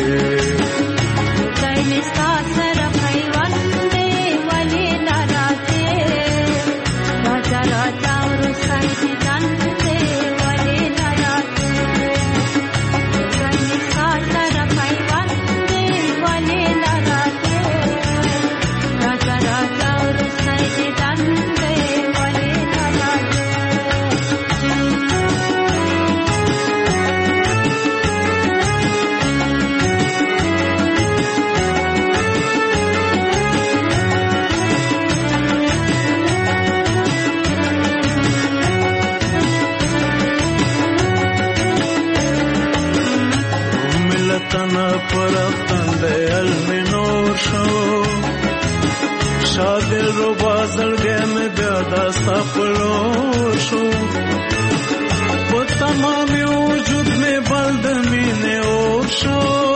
شادل رو بازل گئے میں بیادا سپلو شو وہ تمامی وجود میں بلدمی نے اور شو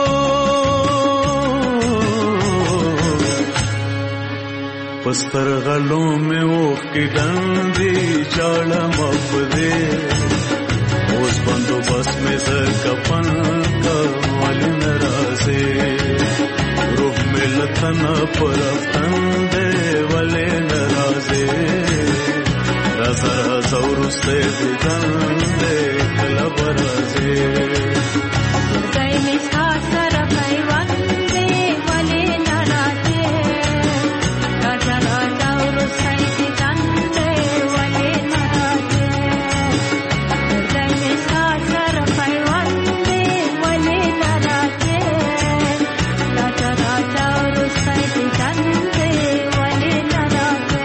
پستر غلوں میں اوخ کی ڈندی چاڑا مفدے اس بندو بس میں زر کپن کا والی نرازے روح ملتن پرفتن دے ولی نرازے رازا رازا ورستے دیدن دے کلا برازے زی مسحا سر پیوان دے ولی نرازے رازا رازا ورستے دیدن دے ولی نرازے زی مسحا سر پیوان دے ولی نرازے رازا رازا ورستے دیدن دے ولی نرازے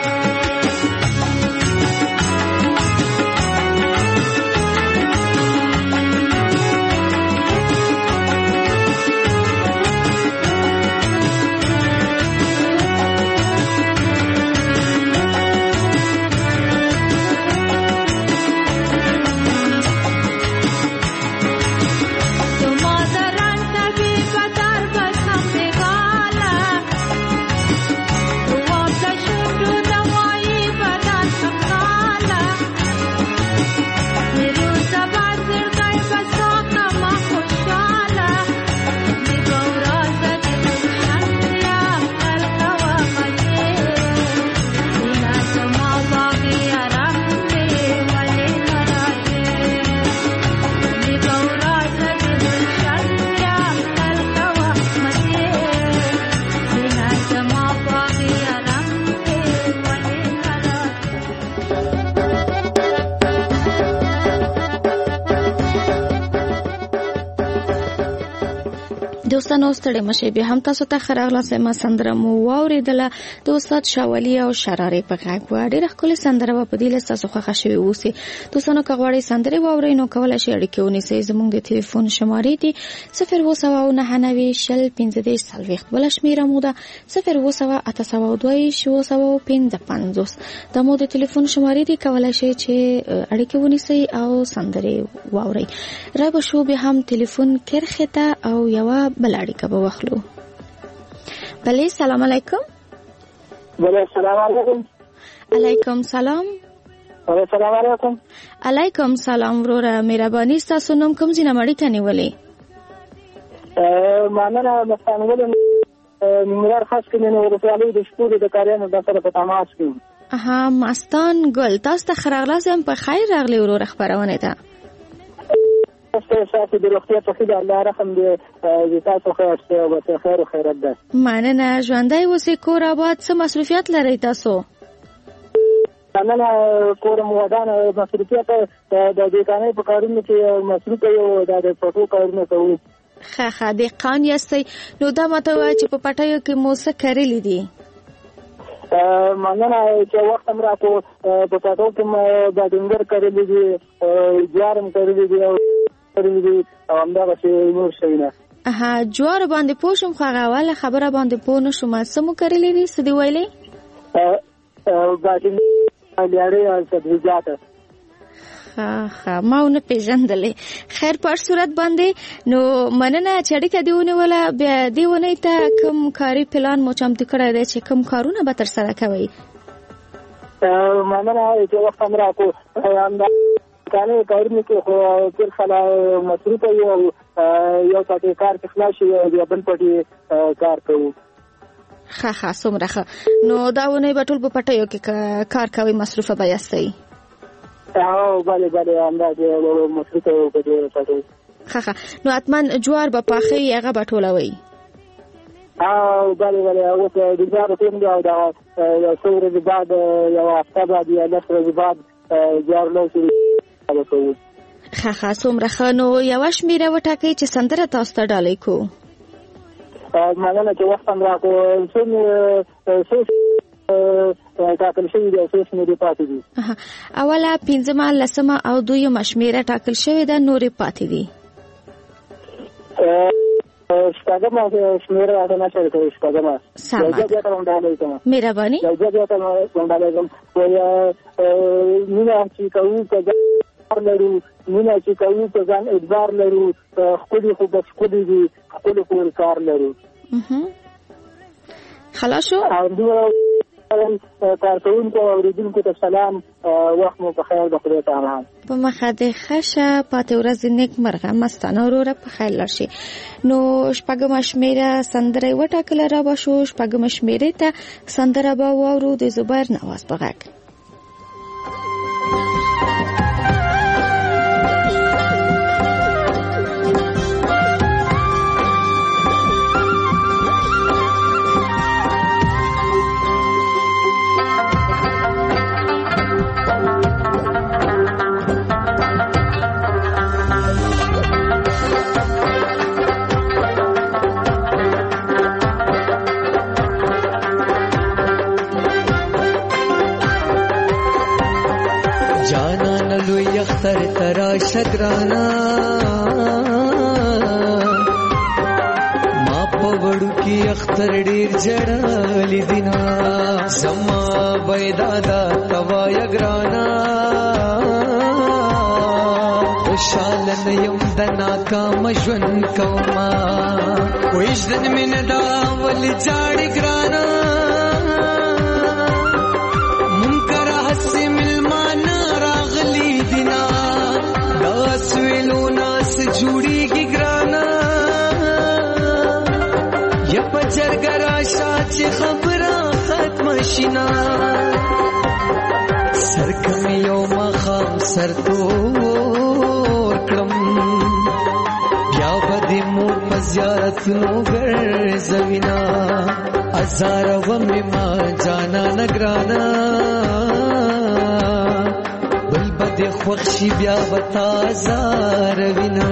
دوستانو ستړي مشه به هم تاسو ته خراغله سم سندره مو واوریدله د استاد شاولی او شرارې په غږ و ډېر خپل سندره په دې لسته سو خوښ شوی اوسي دوستانو کغواړي سندره واوري نو کولای شئ اړیکه ونیسئ زموږ د ټلیفون شمارې دي صفر اووه سوه نهه نوي شل پنځه دېرش څلوېښت بله شمېره مو ده صفر اووه سوه اته سوه دوه ویشت اووه سوه پنځه پنځوس دا مو د ټلیفون شمارې دي کولای شئ چې اړیکه ونیسئ او سندره واورئ را به شو به هم ټلیفون کرخه ته او یو بل اړیکه به واخلو. بله سلام علیکم. بله سلام علیکم. علیکم سلام. بله سلام علیکم. علیکم سلام وروره مهرباني ستاسو نوم کوم ځای نه اړیکه نیولې؟ مننه مستانګل نمرار خاص کې نه ورسالي د شپور د کاریانو د سره په تماس کې. ها مستان ګل تاسو ته خراغله زم په خیر راغلی وروره خبرونه ده. تاسو د روغتیا په خیر الله رحم دې تاسو خیر او خیر او خیرت ده. مننه ژوندۍ اوسئ کور آباد څه مصروفیت لرئ تاسو؟ مننه کور مو ودان مصروفیت د دکانې په کارونو کې مصروف یو د پټو کارونه کوي. ښه ښه دهقان یاستئ نو دا ماته وایي چې په پټیو کې مو څه کرلي دي؟ مننه چې وخت هم راکو په پټو کې مو بادنګر کرلي دي جوار هم کرلي دي او کرلي دي او همدغسې نور شیونه. ها جوار باندې پوه شوم خو هغه اوله خبره باندې پوه نه شوم څه مو کرلي دي څه دې ویلې؟ بادنګر لیاړې او سبزیجات. ها ها ما ونه پیژندلې. خیر په صورت باندې نو مننه چې اړیکه دیونه ولا بیا دیونه ته کوم کاری پلان مو چمتو کړی دی چې کوم کارونه به تر سره کوي؟ مننه چې وخت هم راکو کانه کارونه کې خو تر خلا مصروف یو یو پټي کار کې خلاص یو بل پټي کار کوي. ها ها څومره ښه. نو دا ونه به ټول په پټیو کې کار کوي، مصروفه به یاستئ؟ او بله بله همداسې مصروفه یو په دې پټي. ها ها. نو حتما جوار به پاخې هغه به ټولوئ؟ او بله بله اوس د جوارو ټیم دی او د یو څو ورځې بعد یو هفته بعد یا لس ورځې بعد جوار لوسي کوو. ها ها څومره ښه. نو یوه شمېره وټاکئ چې سندره تاسو ته ډالۍ کوو. مننه چې وخت هم راکو. څو ټاکل شوي دي او څو شمېرې پاتې دي؟ اوله پنځمه لسمه او دویمه شمېره ټاکل شوې ده، نورې پاتې دي. شپږمه شمېره راته نه شوې کوي. شپږمه یو ځای بیا ته هم ډالۍ کوم. مهرباني. یو ځای بیا ته هم ډالۍ کوم. مینه چې کوو که ځان لرو، مینه چې کوو که ځان اجبار لرو، ښکلي خو به ښکلي دي، ښکلي خو کار لرو. خلاص شو. کارکوونکو او اوریدونکو ته سلام، وخت مو په خیر. د خدای تعالی په مخه د ښه پاتې ورځې نیکمرغه مستانه وروره په خیر لاړ شي. نو شپږمه شمېره سندره یې وټاکله را به شو. شپږمه شمېرې ته سندره به واورو د زبیر نواز په غږ. اختر ترا شگرانا ما پوڑو کی اختر ډیر جړل دینا سما بيدادا توا یگرانا خوشالن یم دنا کا مجن کوما وېژدن من دا ول جاړ ګرانا منکر حس ملمان راغلی دینا داس ویلو ناس جوړی کی ګرانا یا پچر ګرا شاچ خبره ختم شینا سرکم یو مخام سر تو یا بدی مو پزیارت نو گر زوینا ازار ومی ما جانا نگرانا بل بدی خوخشی بیا بتا ازار وینا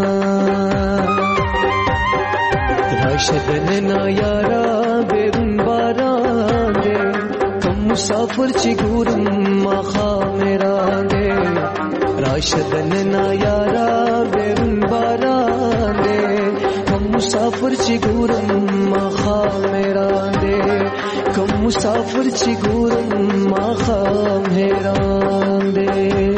راشدن نا یارا بیرون باران دے کم مسافر چی گورم ما خامران دے راشدن نا یارا بیرون باران دے کم مسافر چی گورم ما خامران دے کم مسافر چی گورم ما خامران دے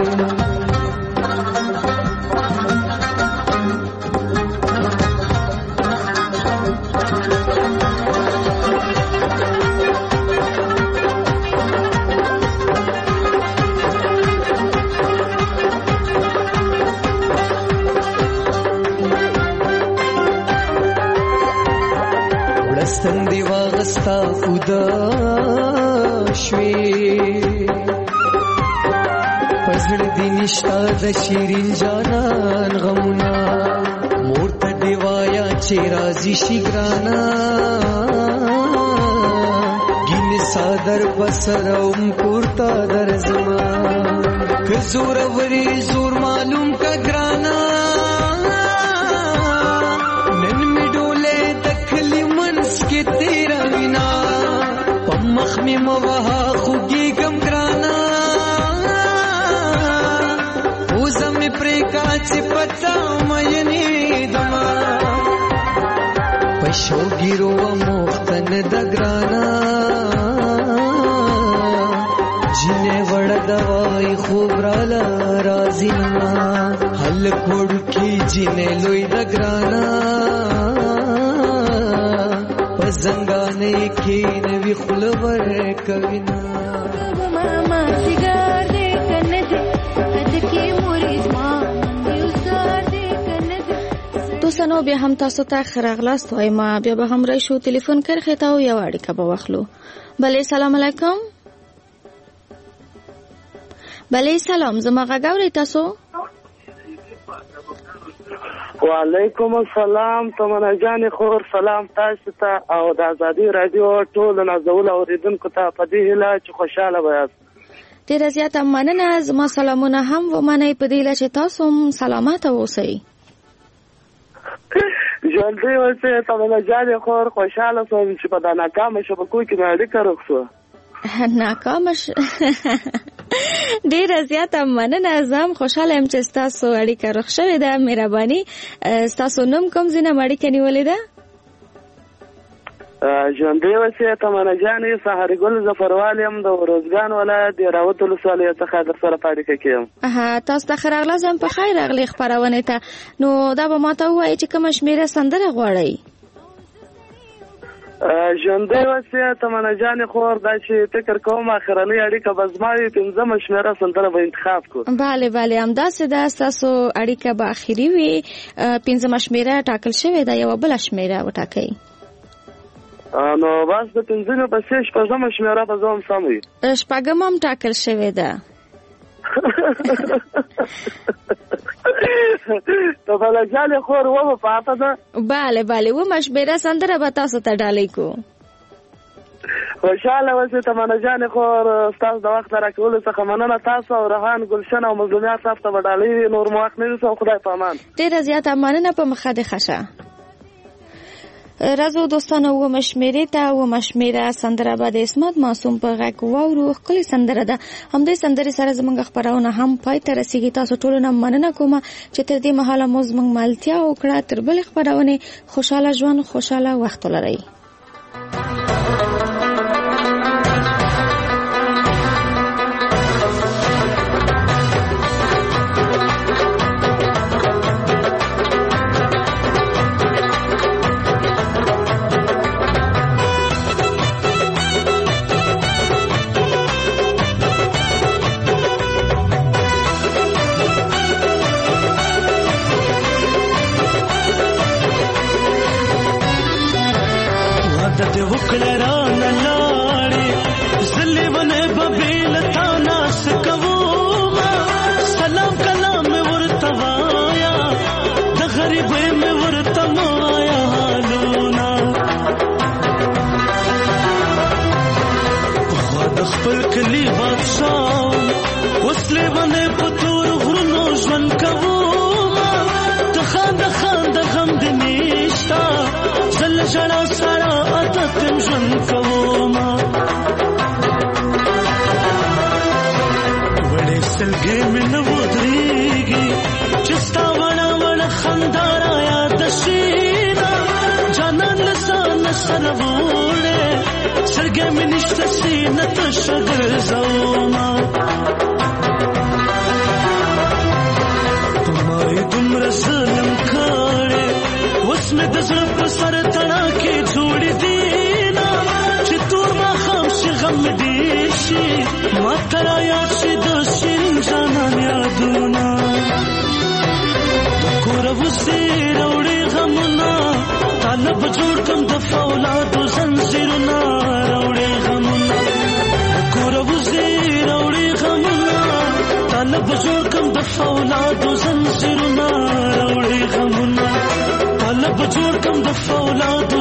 ستندی واغستا خدا شوی پزړ دی نشتا د شیرین جانان غمنا مورته دی وایا چې راضی شي ګرانا ګین صادر بسروم پورتا درزما که زور وری زور معلوم کا ګرانا تیرا وینا پمخ می موها خوگی گم گرانا اوزم پریکا چی پتا مینی دما پشو گیرو مختن دگرانا جینے وڑد وای خوب رالا رازینا حل کوړو کې جنې لوی د ګرانا پزنګانې کې نوی خلور کوینا ماما سیګار دې کنه دې کد کې مورې ما یوزګار دې کنه دې دوستانو بیا هم تاسو ته خراغلاست وای ما بیا به هم راشو ټلیفون کرخه تا او یو اړیکه به واخلو. بله سلام علیکم. بله سلام زما غاوري تاسو. وعلیکم السلام تمنا جان خور سلام تاسو ته او د ازادي رادیو ټول نازول اوریدونکو ته په دې هیله چې خوشاله وایاست. ډیر زیاته مننه زما سلامونه هم و منئ په دې چې تاسو هم سلامات اوسئ. ژوندۍ اوسئ تمنا جان خور خوشاله سوم چې په دا ناکامه شبکو کې مې اړیکه روغ شوه. ناکامه ډیر زیاته مننه زم خوشاله یم چې تاسو اړیکه روغ شوې ده. مهرباني تاسو نوم کوم ځینه اړیکه نیولې ده؟ ژوندۍ اوسئ تمنا جان سحر ګل ظفروال یم د روزګان ولایت د راوت ولسوالۍ څخه در سره په اړیکه کې یم. تاسو ته ښه راغلاست په خیر راغلی خپرونې ته. نو دا به ماته ووایي چې کومه شمېره سندره غواړئ؟ ژوندۍ اوسئ تمنا جان خور دا چې فکر کوم اخرنۍ اړیکه به زما وي پنځمه شمېره سندره به انتخاب کړو. بله بله همداسې ده ستاسو اړیکه به اخري وي. پنځمه شمېره ټاکل شوې ده یوه بله شمېره وټاکئ. نو بس د پنځمې پسې شپږمه شمېره به زه هم سم وي. شپږم هم ټاکل شوې ده. ته بله جانې خور ومه پاته ده. بله بله ومه شمېره سندره به تاسو ته ډالۍ کړو. خوشحاله اوسئ تمنا جانې خور ستاسو د وخت راکولو څخه مننه. تاسو او رحان ګلشن او مظلومیات صاحب ته به ډالۍ وي. نور مو وخت نه نیسم. خدای په امان. ډېره زیاته مننه په مخه دې ښه شه. راځو دوستانو اوومه شمېرې ته. اوومه شمېره سندره به د عصمت معصوم په غږ واورو. ښکلې سندره ده. همدې سندرې سره زموږ خپرونه هم پای ته رسېږي. تاسو ټولو نه مننه کومه چې تر دې مهاله مو زموږ ملتیا وکړه. تر بلې خپرونې خوشحاله ژوند خوشحاله وخت ولرئ. جوړ کم د فولادو